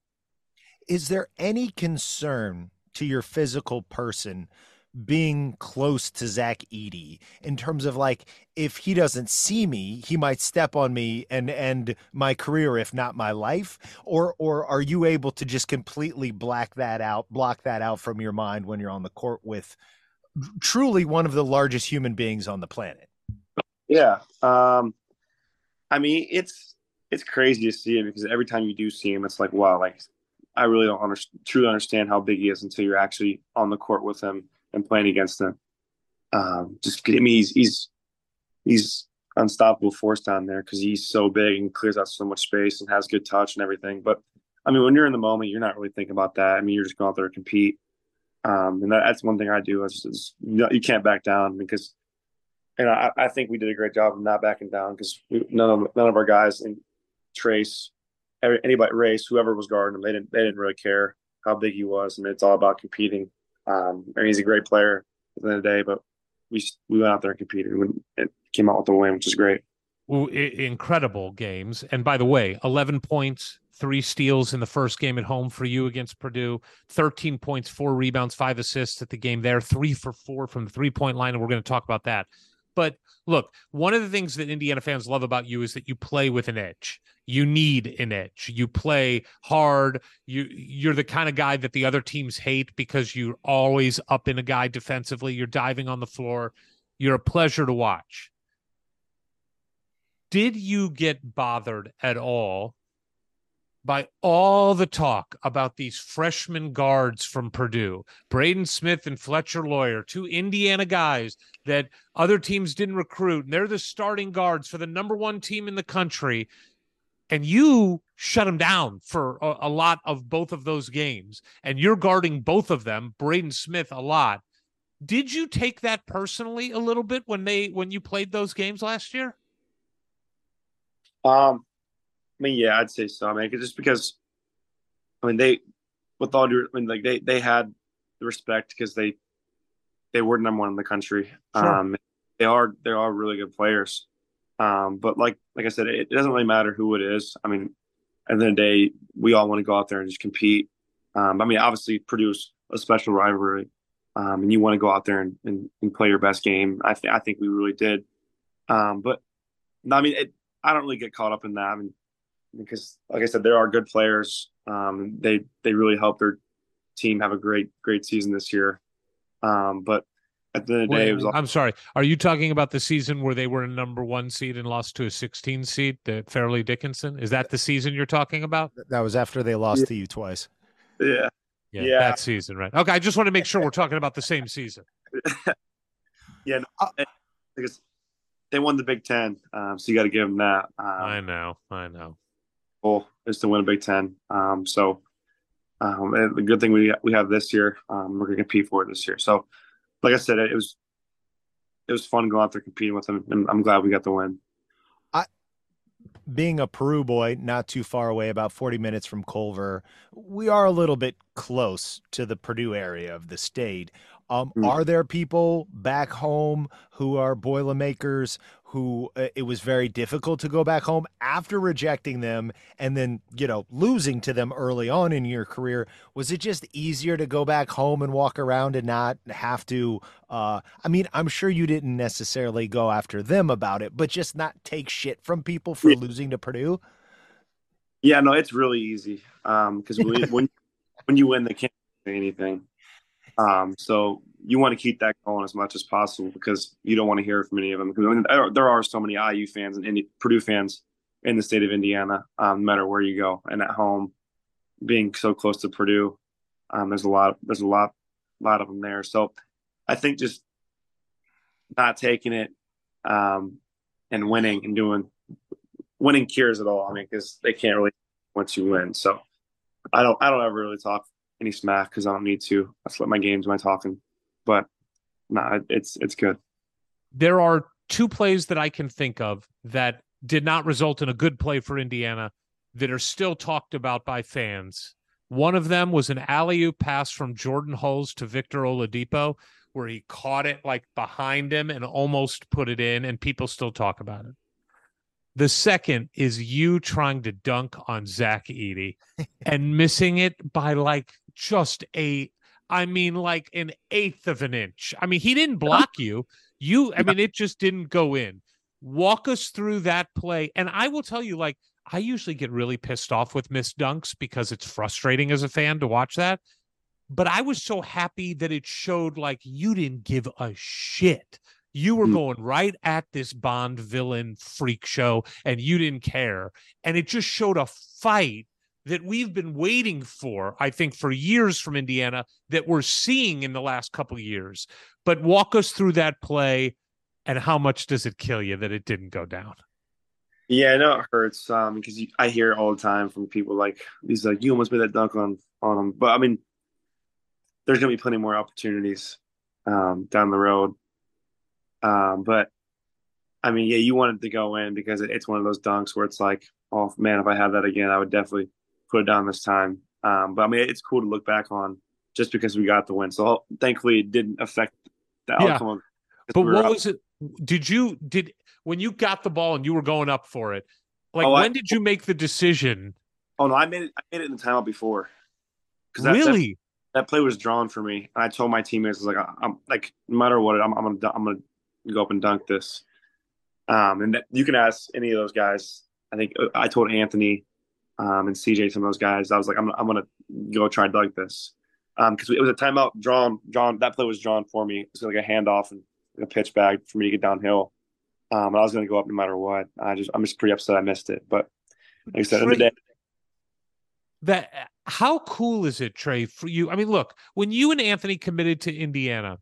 Is there any concern to your physical person being close to Zach Edey in terms of, like, if he doesn't see me, he might step on me and end my career, if not my life? Or or are you able to just completely black that out, block that out from your mind when you're on the court with truly one of the largest human beings on the planet? Yeah. Um, I mean, it's it's crazy to see it because every time you do see him, it's like, wow, like I really don't under, truly understand how big he is until you're actually on the court with him and playing against him. Um, just I mean, he's he's he's unstoppable force down there because he's so big and clears out so much space and has good touch and everything. But I mean, when you're in the moment, you're not really thinking about that. I mean, you're just going out there to compete. Um, and that, that's one thing I do is, is you, know, you can't back down because. And I, I think we did a great job of not backing down because none of none of our guys, and Trace, every, anybody, Race, whoever was guarding him, they didn't they didn't really care how big he was. I mean, it's all about competing. Um, I mean, he's a great player at the end of the day, but we we went out there and competed and it came out with the win, which is great. Well, incredible games. And by the way, eleven points, three steals in the first game at home for you against Purdue, thirteen points, four rebounds, five assists at the game there, three for four from the three-point line, and we're going to talk about that. But look, one of the things that Indiana fans love about you is that you play with an edge. You need an edge. You play hard. You, you're the kind of guy that the other teams hate because you're always up in a guy defensively. You're diving on the floor. You're a pleasure to watch. Did you get bothered at all by all the talk about these freshman guards from Purdue, Braden Smith and Fletcher Lawyer, two Indiana guys that other teams didn't recruit, and they're the starting guards for the number one team in the country, and you shut them down for a, a lot of both of those games, and you're guarding both of them, Braden Smith, a lot. Did you take that personally a little bit when they when you played those games last year? Um. I mean, yeah, I'd say so. I mean, just because, I mean, they, with all due, I mean, like they, they had the respect because they, they were number one in the country. Sure. Um, they are, they are really good players. Um, but like like I said, it, it doesn't really matter who it is. I mean, at the end of the day, we all want to go out there and just compete. Um, I mean, obviously, produce a special rivalry, um, and you want to go out there and, and, and play your best game. I, th- I think we really did. Um, but no, I mean, it, I don't really get caught up in that. I mean, because, like I said, there are good players. Um, they they really helped their team have a great great season this year. Um, but at the end of the Wait, day, it was. I'm sorry. Are you talking about the season where they were a number one seed and lost to a sixteen seed, the Fairleigh Dickinson? Is that the season you're talking about? That was after they lost Yeah. to you twice. Yeah. Yeah, Yeah. that season, right? Okay, I just want to make sure we're talking about the same season. Yeah, no, because they won the Big Ten, um, so you got to give them that. Um, I know, I know. Goal is to win a Big Ten. Um, so um, and the good thing we we have this year, um, we're going to compete for it this year. So, like I said, it, it was it was fun going out there competing with them, and I'm glad we got the win. Being a Peru boy, not too far away, about forty minutes from Culver, we are a little bit close to the Purdue area of the state. Um, Mm. Are there people back home who are Boilermakers who uh, it was very difficult to go back home after rejecting them and then, you know, losing to them early on in your career? Was it just easier to go back home and walk around and not have to, uh, I mean, I'm sure you didn't necessarily go after them about it, but just not take shit from people for Yeah. losing to Purdue? Yeah, no, it's really easy because when when when you win, they can't say anything. Um, so you want to keep that going as much as possible because you don't want to hear from any of them. Because I mean, there, there are so many I U fans and Indi- Purdue fans in the state of Indiana, um, no matter where you go, and at home, being so close to Purdue, um, there's a lot, there's a lot, lot of them there. So I think just not taking it um, and winning and doing winning cures it all. I mean, because they can't really once you win. So I don't, I don't ever really talk any smack because I don't need to. I flip my games when I'm talking, but no, nah, it's it's good. There are two plays that I can think of that did not result in a good play for Indiana that are still talked about by fans. One of them was an alley-oop pass from Jordan Hulls to Victor Oladipo, where he caught it like behind him and almost put it in, and people still talk about it. The second is you trying to dunk on Zach Edey and missing it by like just a, I mean, like an eighth of an inch. I mean, he didn't block you. You, I mean, it just didn't go in. Walk us through that play. And I will tell you, like, I usually get really pissed off with missed dunks because it's frustrating as a fan to watch that. But I was so happy that it showed like you didn't give a shit. You were going right at this Bond villain freak show and you didn't care. And it just showed a fight that we've been waiting for, I think, for years from Indiana that we're seeing in the last couple of years. But walk us through that play and how much does it kill you that it didn't go down? Yeah, I know it hurts um, because you, I hear it all the time from people like, he's like, you almost made that dunk on, on him. But I mean, there's going to be plenty more opportunities um, down the road. Um, but I mean, yeah, you want it to go in because it, it's one of those dunks where it's like, oh man, if I had that again, I would definitely put it down this time. Um, but I mean, it's cool to look back on just because we got the win. So thankfully it didn't affect the Yeah. outcome. Of, But we what up. was it? Did you, did, when you got the ball and you were going up for it, like Oh, when I- did you make the decision? Oh no, I made it. I made it in the timeout before. Because that, Really? that, that play was drawn for me. And I told my teammates, I was like, I'm like, no matter what, I'm, I'm gonna, I'm gonna go up and dunk this. Um, and that, you can ask any of those guys. I think I told Anthony, um, and C J, some of those guys. I was like, I'm, I'm gonna go try and dunk this. Um, because it was a timeout drawn, drawn. That play was drawn for me. It was like a handoff and a pitch bag for me to get downhill. Um, and I was gonna go up no matter what. I just, I'm just pretty upset I missed it. But like I said, in the day. That how cool is it, Trey, for you? I mean, look, when you and Anthony committed to Indiana,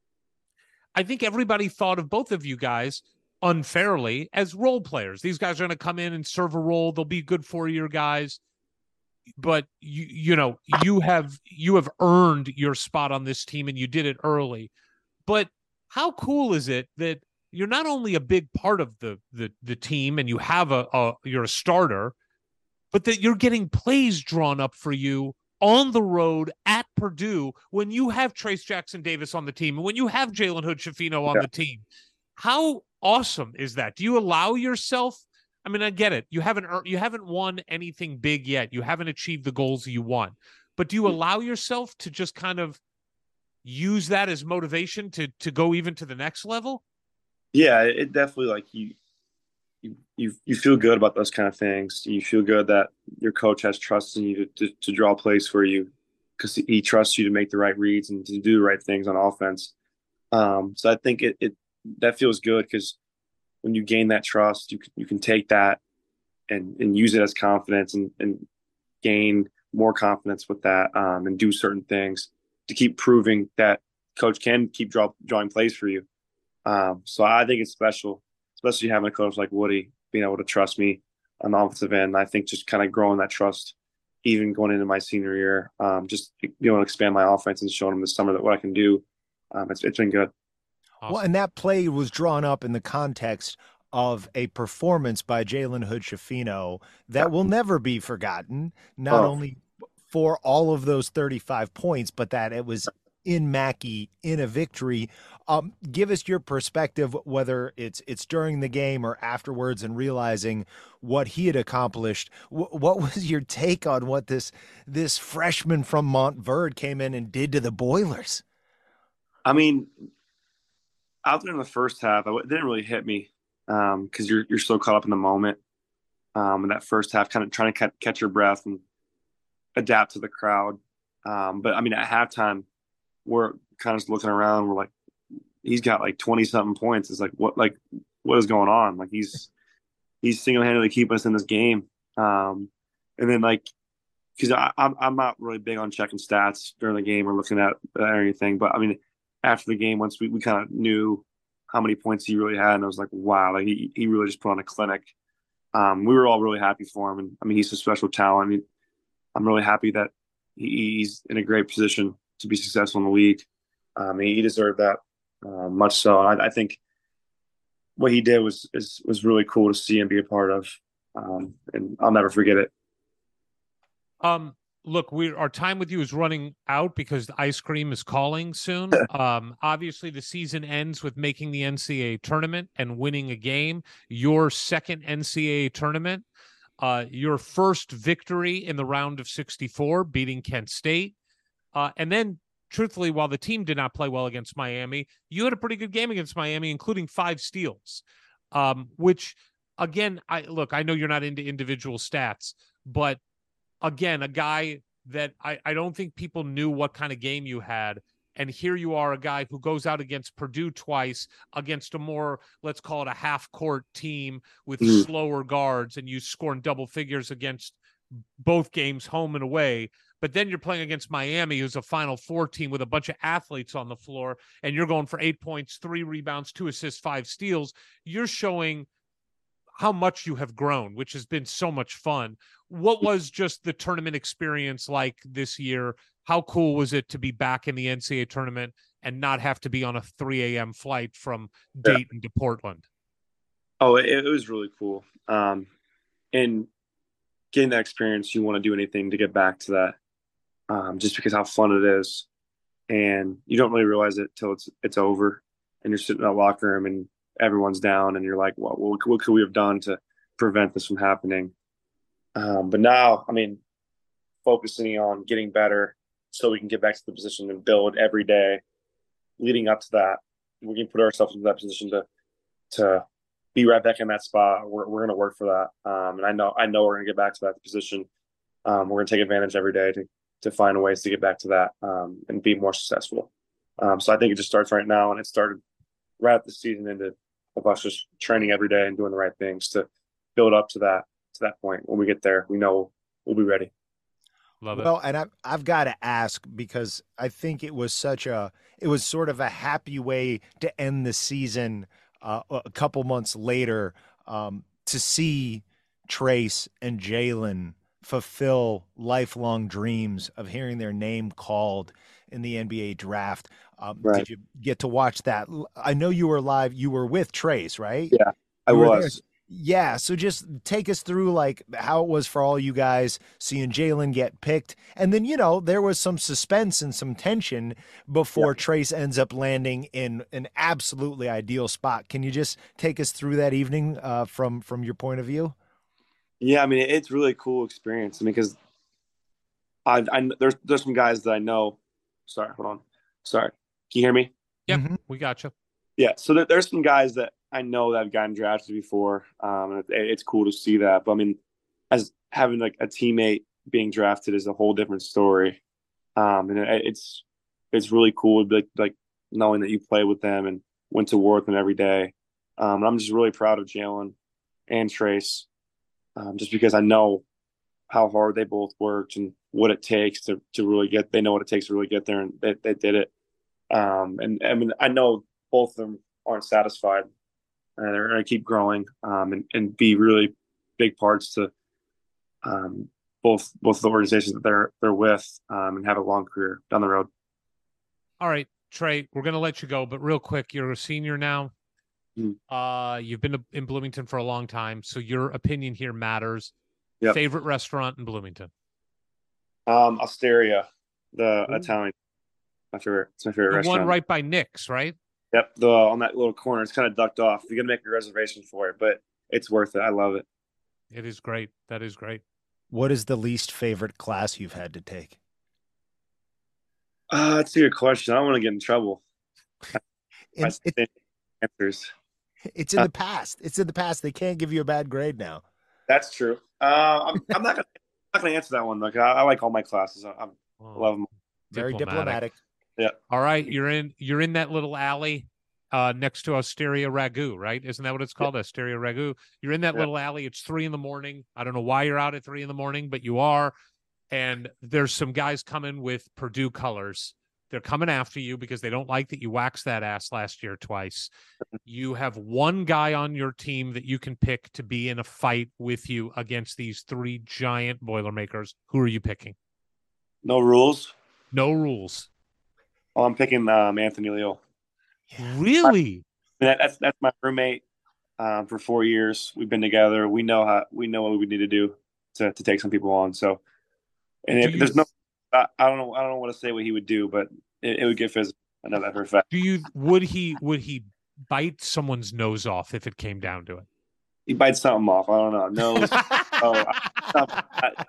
I think everybody thought of both of you guys unfairly as role players. These guys are going to come in and serve a role. They'll be good four-year guys. But you, you know, you have you have earned your spot on this team, and you did it early. But how cool is it that you're not only a big part of the the the team, and you have a, a you're a starter, but that you're getting plays drawn up for you on the road at Purdue when you have Trace Jackson Davis on the team and when you have Jalen Hood-Schifino on Yeah. the team. How awesome is that? Do you allow yourself? I mean, I get it. You haven't earned, you haven't won anything big yet. You haven't achieved the goals you want. But do you allow yourself to just kind of use that as motivation to to go even to the next level? Yeah, it definitely, like, you you you, you feel good about those kind of things. You feel good that your coach has trust in you to, to, to draw plays for you because he trusts you to make the right reads and to do the right things on offense. Um, so I think it, it that feels good because when you gain that trust, you can, you can take that and, and use it as confidence and, and gain more confidence with that um, and do certain things to keep proving that coach can keep draw, drawing plays for you. Um, so I think it's special, especially having a coach like Woody being able to trust me on the offensive end. I think just kind of growing that trust, even going into my senior year, um, just being able to expand my offense and showing them this summer that what I can do. Um, it's, it's been good. Awesome. Well, and that play was drawn up in the context of a performance by Jalen Hood-Schifino that will never be forgotten, not oh. only for all of those thirty-five points, but that it was in Mackey in a victory. Um, give us your perspective, whether it's it's during the game or afterwards, and realizing what he had accomplished. W- what was your take on what this this freshman from Montverde came in and did to the Boilers? I mean, out there in the first half, it didn't really hit me because um, you're you're so caught up in the moment. Um, in that first half, kind of trying to catch your breath and adapt to the crowd. Um, but I mean, at halftime, we're kind of just looking around. We're like, he's got like twenty something points. It's like, what, like, what is going on? Like he's, he's single-handedly keeping us in this game. Um, and then like, cause I, I'm, I'm not really big on checking stats during the game or looking at or anything, but I mean, after the game, once we, we kind of knew how many points he really had, and I was like, wow, like he, he really just put on a clinic. Um, we were all really happy for him. And I mean, he's a special talent. I mean, I'm really happy that he's in a great position to be successful in the league. Um, he deserved that uh, much so. I, I think what he did was is, was really cool to see and be a part of, um, and I'll never forget it. Um, look, we our time with you is running out because the ice cream is calling soon. um, obviously, the season ends with making the N C double A tournament and winning a game. Your second N C double A tournament. Uh, your first victory in the round of sixty-four, beating Kent State. Uh, and then, truthfully, while the team did not play well against Miami, you had a pretty good game against Miami, including five steals, um, which, again, I look, I know you're not into individual stats, but, again, a guy that I, I don't think people knew what kind of game you had. And here you are, a guy who goes out against Purdue twice, against a more, let's call it a half-court team with mm. slower guards, and you score in double figures against both games, home and away. But then you're playing against Miami, who's a Final Four team with a bunch of athletes on the floor, and you're going for eight points, three rebounds, two assists, five steals. You're showing how much you have grown, which has been so much fun. What was just the tournament experience like this year? How cool was it to be back in the N C double A tournament and not have to be on a three a.m. flight from Dayton yeah. to Portland? Oh, it, it was really cool. Um, and getting that experience, you want to do anything to get back to that, um, just because how fun it is. And you don't really realize it till it's it's over, and you're sitting in that locker room and everyone's down, and you're like, well, what, what could we have done to prevent this from happening? Um, but now, I mean, focusing on getting better so we can get back to the position and build every day leading up to that. We can put ourselves into that position to to be right back in that spot. We're we're going to work for that, um, and I know I know we're going to get back to that position. Um, we're going to take advantage every day to to find ways to get back to that um, and be more successful. Um, so I think it just starts right now, and it started right at the season into of us just training every day and doing the right things to build up to that to that point. When we get there, we know we'll be ready. Love it. Well, and I've, I've got to ask, because I think it was such a, it was sort of a happy way to end the season uh, a couple months later, um, to see Trayce and Jalen fulfill lifelong dreams of hearing their name called in the N B A draft. Um, right. Did you get to watch that? I know you were live. You were with Trayce, right? Yeah, I you was. Yeah, so just take us through like how it was for all you guys seeing Jalen get picked. And then, you know, there was some suspense and some tension before yeah. Trayce ends up landing in an absolutely ideal spot. Can you just take us through that evening uh, from from your point of view? Yeah, I mean, it's really a cool experience. I mean, because I, I there's there's some guys that I know. Sorry, hold on. Sorry. Can you hear me? Yep, mm-hmm. We got you. Yeah, so there, there's some guys that I know that have gotten drafted before. Um, and it, it's cool to see that. But I mean, as having like a teammate being drafted is a whole different story. Um, and it, it's it's really cool, like like knowing that you play with them and went to war with them every day. Um, and I'm just really proud of Jalen and Trayce, um, just because I know how hard they both worked and what it takes to to really get. They know what it takes to really get there, and they they did it. Um, and I mean, I know both of them aren't satisfied. And they're going to keep growing um, and, and be really big parts to um, both both the organizations that they're they're with um, and have a long career down the road. All right, Trey, we're going to let you go, but real quick, you're a senior now. Mm-hmm. Uh, you've been in Bloomington for a long time, so your opinion here matters. Yep. Favorite restaurant in Bloomington? Um, Osteria, the Ooh. Italian. My favorite. It's my favorite the restaurant. One right by Nick's, right? Yep, the on that little corner. It's kind of ducked off. You got to make a reservation for it, but it's worth it. I love it. It is great. That is great. What is the least favorite class you've had to take? Uh, that's a good question. I don't want to get in trouble. It's, it, answers. It's in uh, the past. It's in the past. They can't give you a bad grade now. That's true. Uh, I'm, I'm not gonna I'm not gonna answer that one. Look, I, I like all my classes. I, I oh, love them. Very diplomatic. diplomatic. Yeah. All right, you're in you're in that little alley uh, next to Osteria Ragu, right? Isn't that what it's called? Yeah. Osteria Ragu. You're in that yeah. little alley. It's three in the morning. I don't know why you're out at three in the morning, but you are. And there's some guys coming with Purdue colors. They're coming after you because they don't like that you waxed that ass last year twice. You have one guy on your team that you can pick to be in a fight with you against these three giant Boilermakers. Who are you picking? No rules. No rules. Oh, I'm picking um, Anthony Leal. Really? That, that's that's my roommate um, for four years. We've been together. We know how we know what we need to do to, to take some people on. So, and if, you, there's no, I, I don't know, I don't know what to say what he would do, but it, it would get physical. I know that for a fact. Do you? Would he? Would he bite someone's nose off if it came down to it? He bites something off. I don't know. Nose. oh, I, I,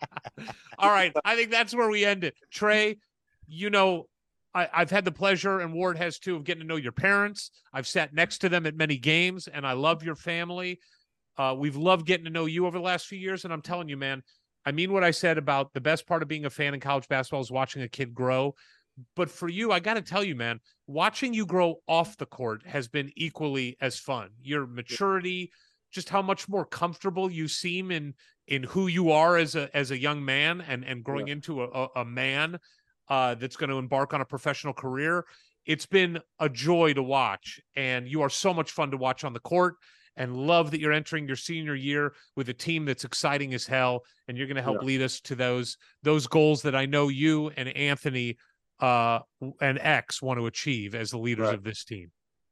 All right. I think that's where we end it. Trey, you know. I, I've had the pleasure, and Ward has too, of getting to know your parents. I've sat next to them at many games, and I love your family. Uh, we've loved getting to know you over the last few years, and I'm telling you, man, I mean what I said about the best part of being a fan in college basketball is watching a kid grow. But for you, I got to tell you, man, watching you grow off the court has been equally as fun. Your maturity, just how much more comfortable you seem in in who you are as a as a young man and, and growing yeah. into a, a, a man. Uh, that's going to embark on a professional career. It's been a joy to watch, and you are so much fun to watch on the court, and love that you're entering your senior year with a team that's exciting as hell, and you're going to help yeah. lead us to those those goals that I know you and Anthony uh, and X want to achieve as the leaders right. of this team.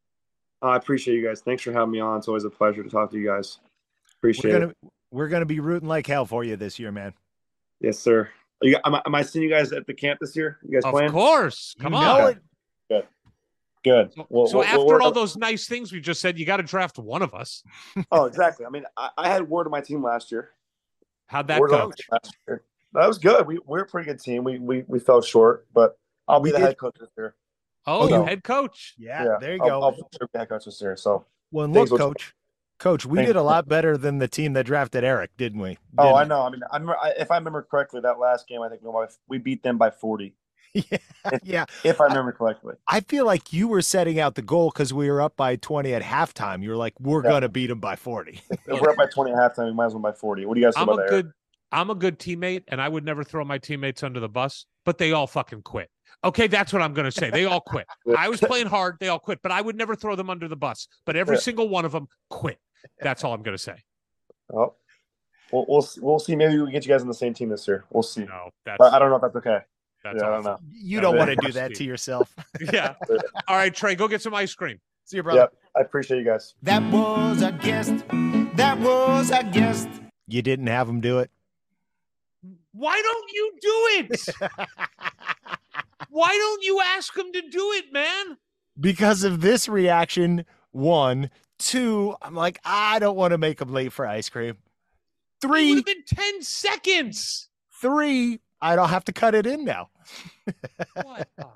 I appreciate you guys. Thanks for having me on. It's always a pleasure to talk to you guys. Appreciate we're gonna, it. We're going to be rooting like hell for you this year, man. Yes, sir. You, am, I, am I seeing you guys at the camp this year? You guys of playing? Of course. Come you on. Know it. Good. Good. So, well, so we'll, after we'll all those nice things we just said, you got to draft one of us. Oh, exactly. I mean, I, I had Ward on my team last year. How'd that Ward go? Last year. That was good. We, we're a pretty good team. We we, we fell short, but I'll be we the did. head coach this year. Oh, so, head coach. Yeah, yeah, there you I'll, go. I'll be the head coach this year. So, well, look, coach. Coach, we Thanks. did a lot better than the team that drafted Eric, didn't we? Didn't oh, I know. I mean, I remember, I, if I remember correctly, that last game, I think we beat them by forty. yeah, if, yeah. If I remember correctly. I feel like you were setting out the goal because we were up by twenty at halftime. You were like, we're yeah. going to beat them by forty. If we're up by twenty at halftime, we might as well by forty. What do you guys think I'm about a that? Good, I'm a good teammate, and I would never throw my teammates under the bus, but they all fucking quit. Okay, that's what I'm going to say. They all quit. I was playing hard. They all quit, but I would never throw them under the bus. But every yeah. single one of them quit. That's all I'm going to say. Oh, we'll we'll we'll see. Maybe we get you guys on the same team this year. We'll see. No, that's, but I don't know if that's okay. That's yeah, awesome. I don't know. You don't want to do that to yourself. yeah. All right, Trey, go get some ice cream. See you, brother. Yep. I appreciate you guys. That was a guest that was our guest. You didn't have him do it? Why don't you do it? Why don't you ask him to do it, man? Because of this reaction, one. Two, I'm like, I don't want to make him late for ice cream. Three. It would have been ten seconds. Three, I don't have to cut it in now. What? Oh.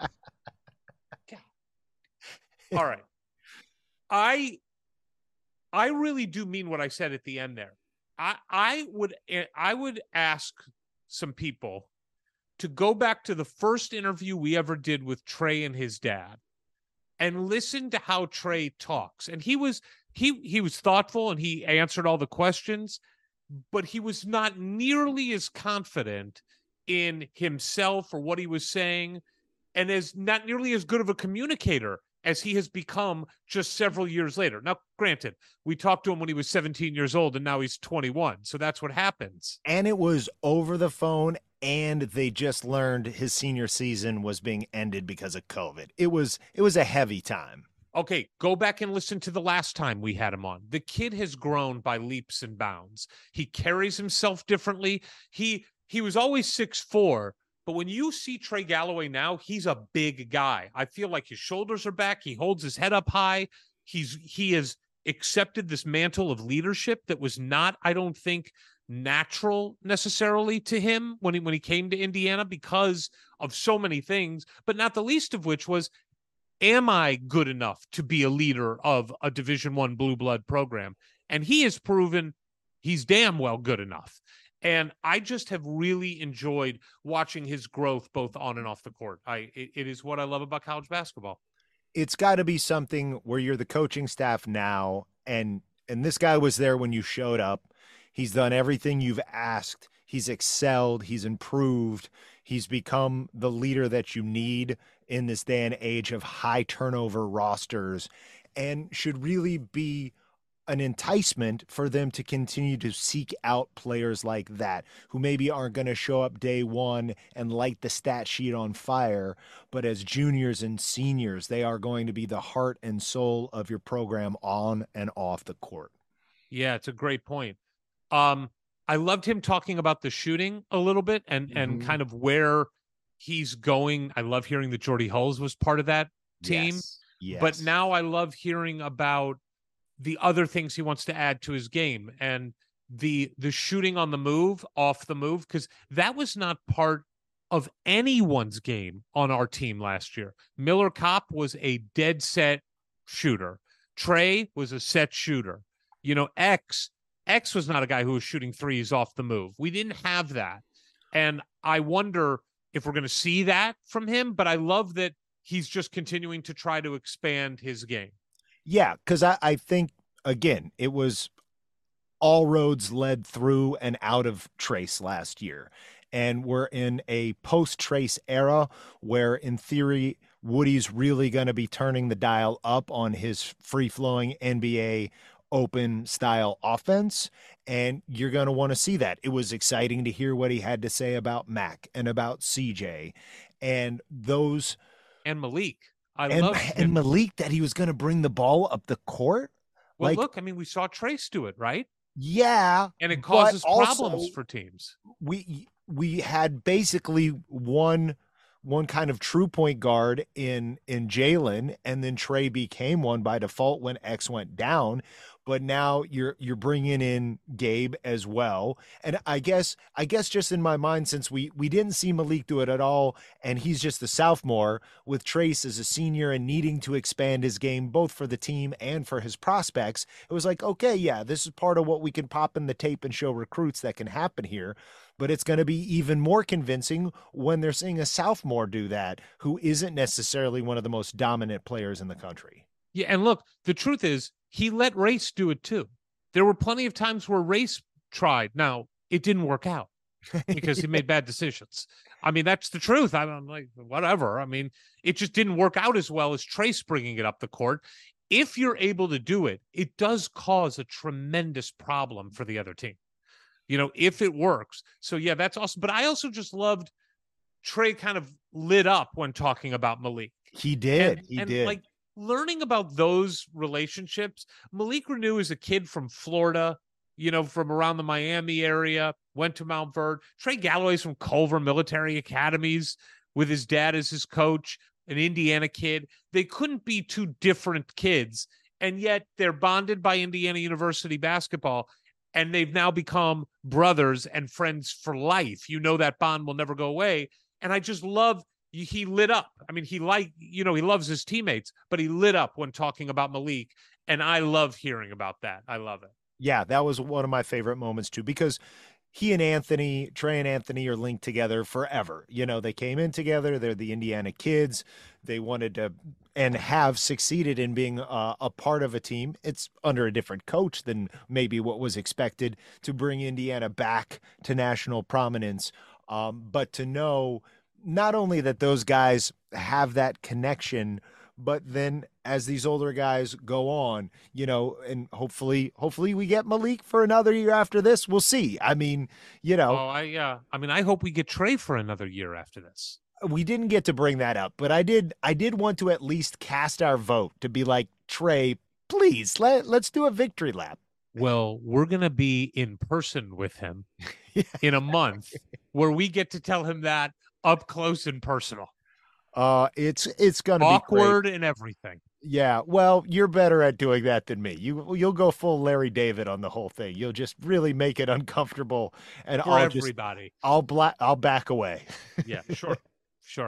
All right. I I really do mean what I said at the end there. I I would I would ask some people to go back to the first interview we ever did with Trey and his dad and listen to how Trey talks. And he was he he was thoughtful and he answered all the questions, but he was not nearly as confident in himself or what he was saying, and is not nearly as good of a communicator as he has become just several years later. Now, granted, we talked to him when he was seventeen years old and now he's twenty-one. So that's what happens. And it was over the phone, and they just learned his senior season was being ended because of COVID. It was it was a heavy time. Okay, go back and listen to the last time we had him on. The kid has grown by leaps and bounds. He carries himself differently. He he was always six foot four, but when you see Trey Galloway now, he's a big guy. I feel like his shoulders are back. He holds his head up high. He's he has accepted this mantle of leadership that was not, I don't think, natural necessarily to him when he when he came to Indiana because of so many things, but not the least of which was, am I good enough to be a leader of a Division One blue blood program? And he has proven he's damn well good enough. And I just have really enjoyed watching his growth both on and off the court. I it, it is what I love about college basketball. It's got to be something where you're the coaching staff now, and and this guy was there when you showed up. He's done everything you've asked. He's excelled. He's improved. He's become the leader that you need in this day and age of high turnover rosters, and should really be an enticement for them to continue to seek out players like that who maybe aren't going to show up day one and light the stat sheet on fire, but as juniors and seniors, they are going to be the heart and soul of your program on and off the court. Yeah, it's a great point. Um, I loved him talking about the shooting a little bit and, mm-hmm. and kind of where he's going. I love hearing that Jordy Hulls was part of that team, yes. Yes. But now I love hearing about the other things he wants to add to his game and the the shooting on the move, off the move, because that was not part of anyone's game on our team last year. Miller Kopp was a dead set shooter. Trey was a set shooter. You know, X, X was not a guy who was shooting threes off the move. We didn't have that. And I wonder if we're going to see that from him, but I love that he's just continuing to try to expand his game. Yeah, because I, I think, again, it was all roads led through and out of Trace last year. And we're in a post-Trace era where, in theory, Woody's really going to be turning the dial up on his free-flowing N B A open style offense. And you're going to want to see that. It was exciting to hear what he had to say about Mac and about C J and those. And Malik. I and, love and Malik, that he was going to bring the ball up the court. Well, like, look, I mean, we saw Trace do it, right? Yeah. And it causes also, problems for teams. We we had basically one one kind of true point guard in in Jalen, and then Trey became one by default when X went down. But now you're you're bringing in Gabe as well. And I guess I guess just in my mind, since we we didn't see Malik do it at all, and he's just a sophomore with Trace as a senior and needing to expand his game both for the team and for his prospects, it was like, okay, yeah, this is part of what we can pop in the tape and show recruits that can happen here. But it's going to be even more convincing when they're seeing a sophomore do that, who isn't necessarily one of the most dominant players in the country. Yeah, and look, the truth is, he let Race do it too. There were plenty of times where Race tried. Now, it didn't work out because he made bad decisions. I mean, that's the truth. I'm like, whatever. I mean, it just didn't work out as well as Trace bringing it up the court. If you're able to do it, it does cause a tremendous problem for the other team, you know, if it works. So, yeah, that's awesome. But I also just loved Trey kind of lit up when talking about Malik. He did. And, he and did. Like, learning about those relationships. Malik Reneau is a kid from Florida, you know, from around the Miami area, went to Mount Verde. Trey Galloway's from Culver Military Academies with his dad as his coach, an Indiana kid. They couldn't be two different kids, and yet they're bonded by Indiana University basketball, and they've now become brothers and friends for life. You know that bond will never go away, and I just love he lit up. I mean, he like, you know, he loves his teammates, but he lit up when talking about Malik, and I love hearing about that. I love it. Yeah, that was one of my favorite moments too, because he and Anthony, Trey and Anthony are linked together forever. You know, they came in together. They're the Indiana kids. They wanted to and have succeeded in being uh, a part of a team. It's under a different coach than maybe what was expected to bring Indiana back to national prominence. Um, but to know not only that those guys have that connection, but then as these older guys go on, you know, and hopefully, hopefully we get Malik for another year after this. We'll see. I mean, you know, oh, I, uh, I mean, I hope we get Trey for another year after this. We didn't get to bring that up, but I did, I did want to at least cast our vote to be like, Trey, please let, let's do a victory lap. Well, we're going to be in person with him yeah. in a month where we get to tell him that up close and personal. Uh, it's it's gonna awkward be awkward and everything. Yeah, well, you're better at doing that than me. You you'll go full Larry David on the whole thing. You'll just really make it uncomfortable, and for I'll everybody. Just, I'll black. I'll back away. Yeah, sure, sure.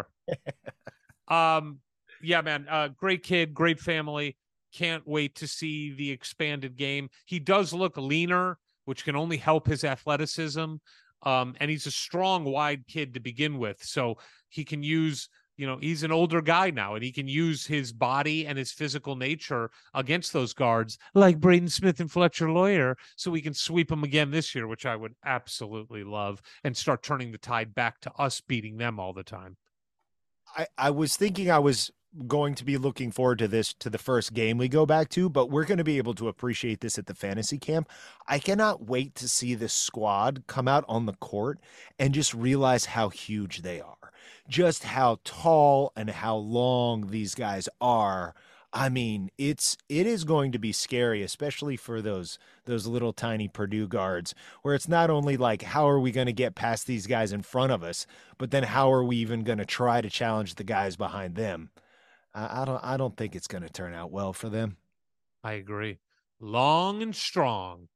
Um, yeah, man. Uh, great kid, great family. Can't wait to see the expanded game. He does look leaner, which can only help his athleticism. Um, and he's a strong, wide kid to begin with, so he can use. You know, he's an older guy now, and he can use his body and his physical nature against those guards like Braden Smith and Fletcher Lawyer, so we can sweep them again this year, which I would absolutely love, and start turning the tide back to us beating them all the time. I, I was thinking I was going to be looking forward to this, to the first game we go back to, but we're going to be able to appreciate this at the fantasy camp. I cannot wait to see this squad come out on the court and just realize how huge they are. Just how tall and how long these guys are. I mean, it's it is going to be scary, especially for those those little tiny Purdue guards, where it's not only like, how are we going to get past these guys in front of us, but then how are we even going to try to challenge the guys behind them? I, I don't I don't think it's going to turn out well for them. I agree. Long and strong.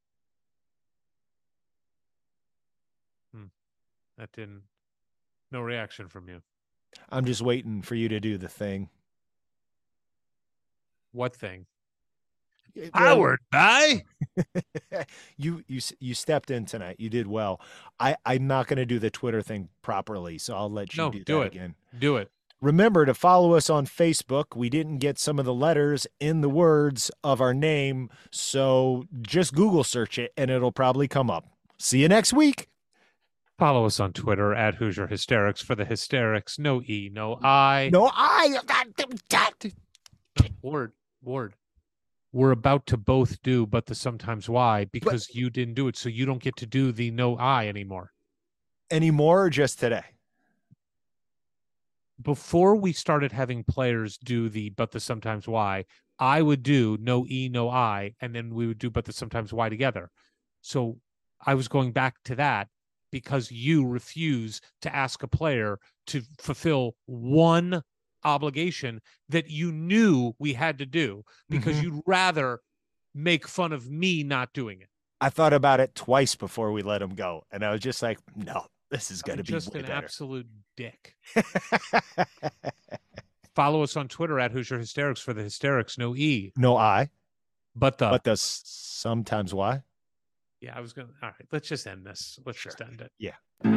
Hmm. That didn't. No reaction from you. I'm just waiting for you to do the thing. What thing? Howard, bye. you you you stepped in tonight. You did well. I I'm not going to do the Twitter thing properly, so I'll let you no, do, do that it. again. Do it. Remember to follow us on Facebook. We didn't get some of the letters in the words of our name, so just Google search it and it'll probably come up. See you next week. Follow us on Twitter at Hoosier Hysterics for the hysterics. No E, no I. No I. Ward, Ward. We're about to both do, but the sometimes why, because but, you didn't do it, so you don't get to do the no I anymore. Anymore or just today? Before we started having players do the but the sometimes why, I would do no E, no I, and then we would do but the sometimes why together. So I was going back to that, because you refuse to ask a player to fulfill one obligation that you knew we had to do, because mm-hmm. you'd rather make fun of me not doing it. I thought about it twice before we let him go, and I was just like, no, this is going to be just way an better. Absolute dick. Follow us on Twitter at Hoosier Hysterics for the hysterics. No E. No I. But the. But the sometimes why. Yeah, I was going to. All right, let's just end this. Let's sure. just end it. Yeah.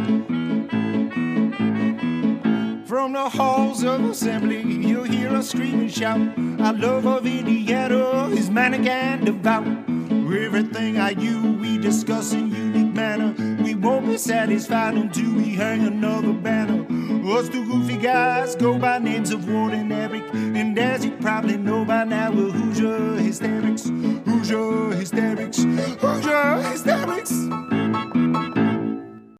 From the halls of assembly, you'll hear us scream and shout. Our love of Indiana is manic and devout. Everything I you we discuss in unique manner. We won't be satisfied until we hang another banner. Us two goofy guys go by names of Ward and Eric, and as you probably know by now, we're Hoosiers.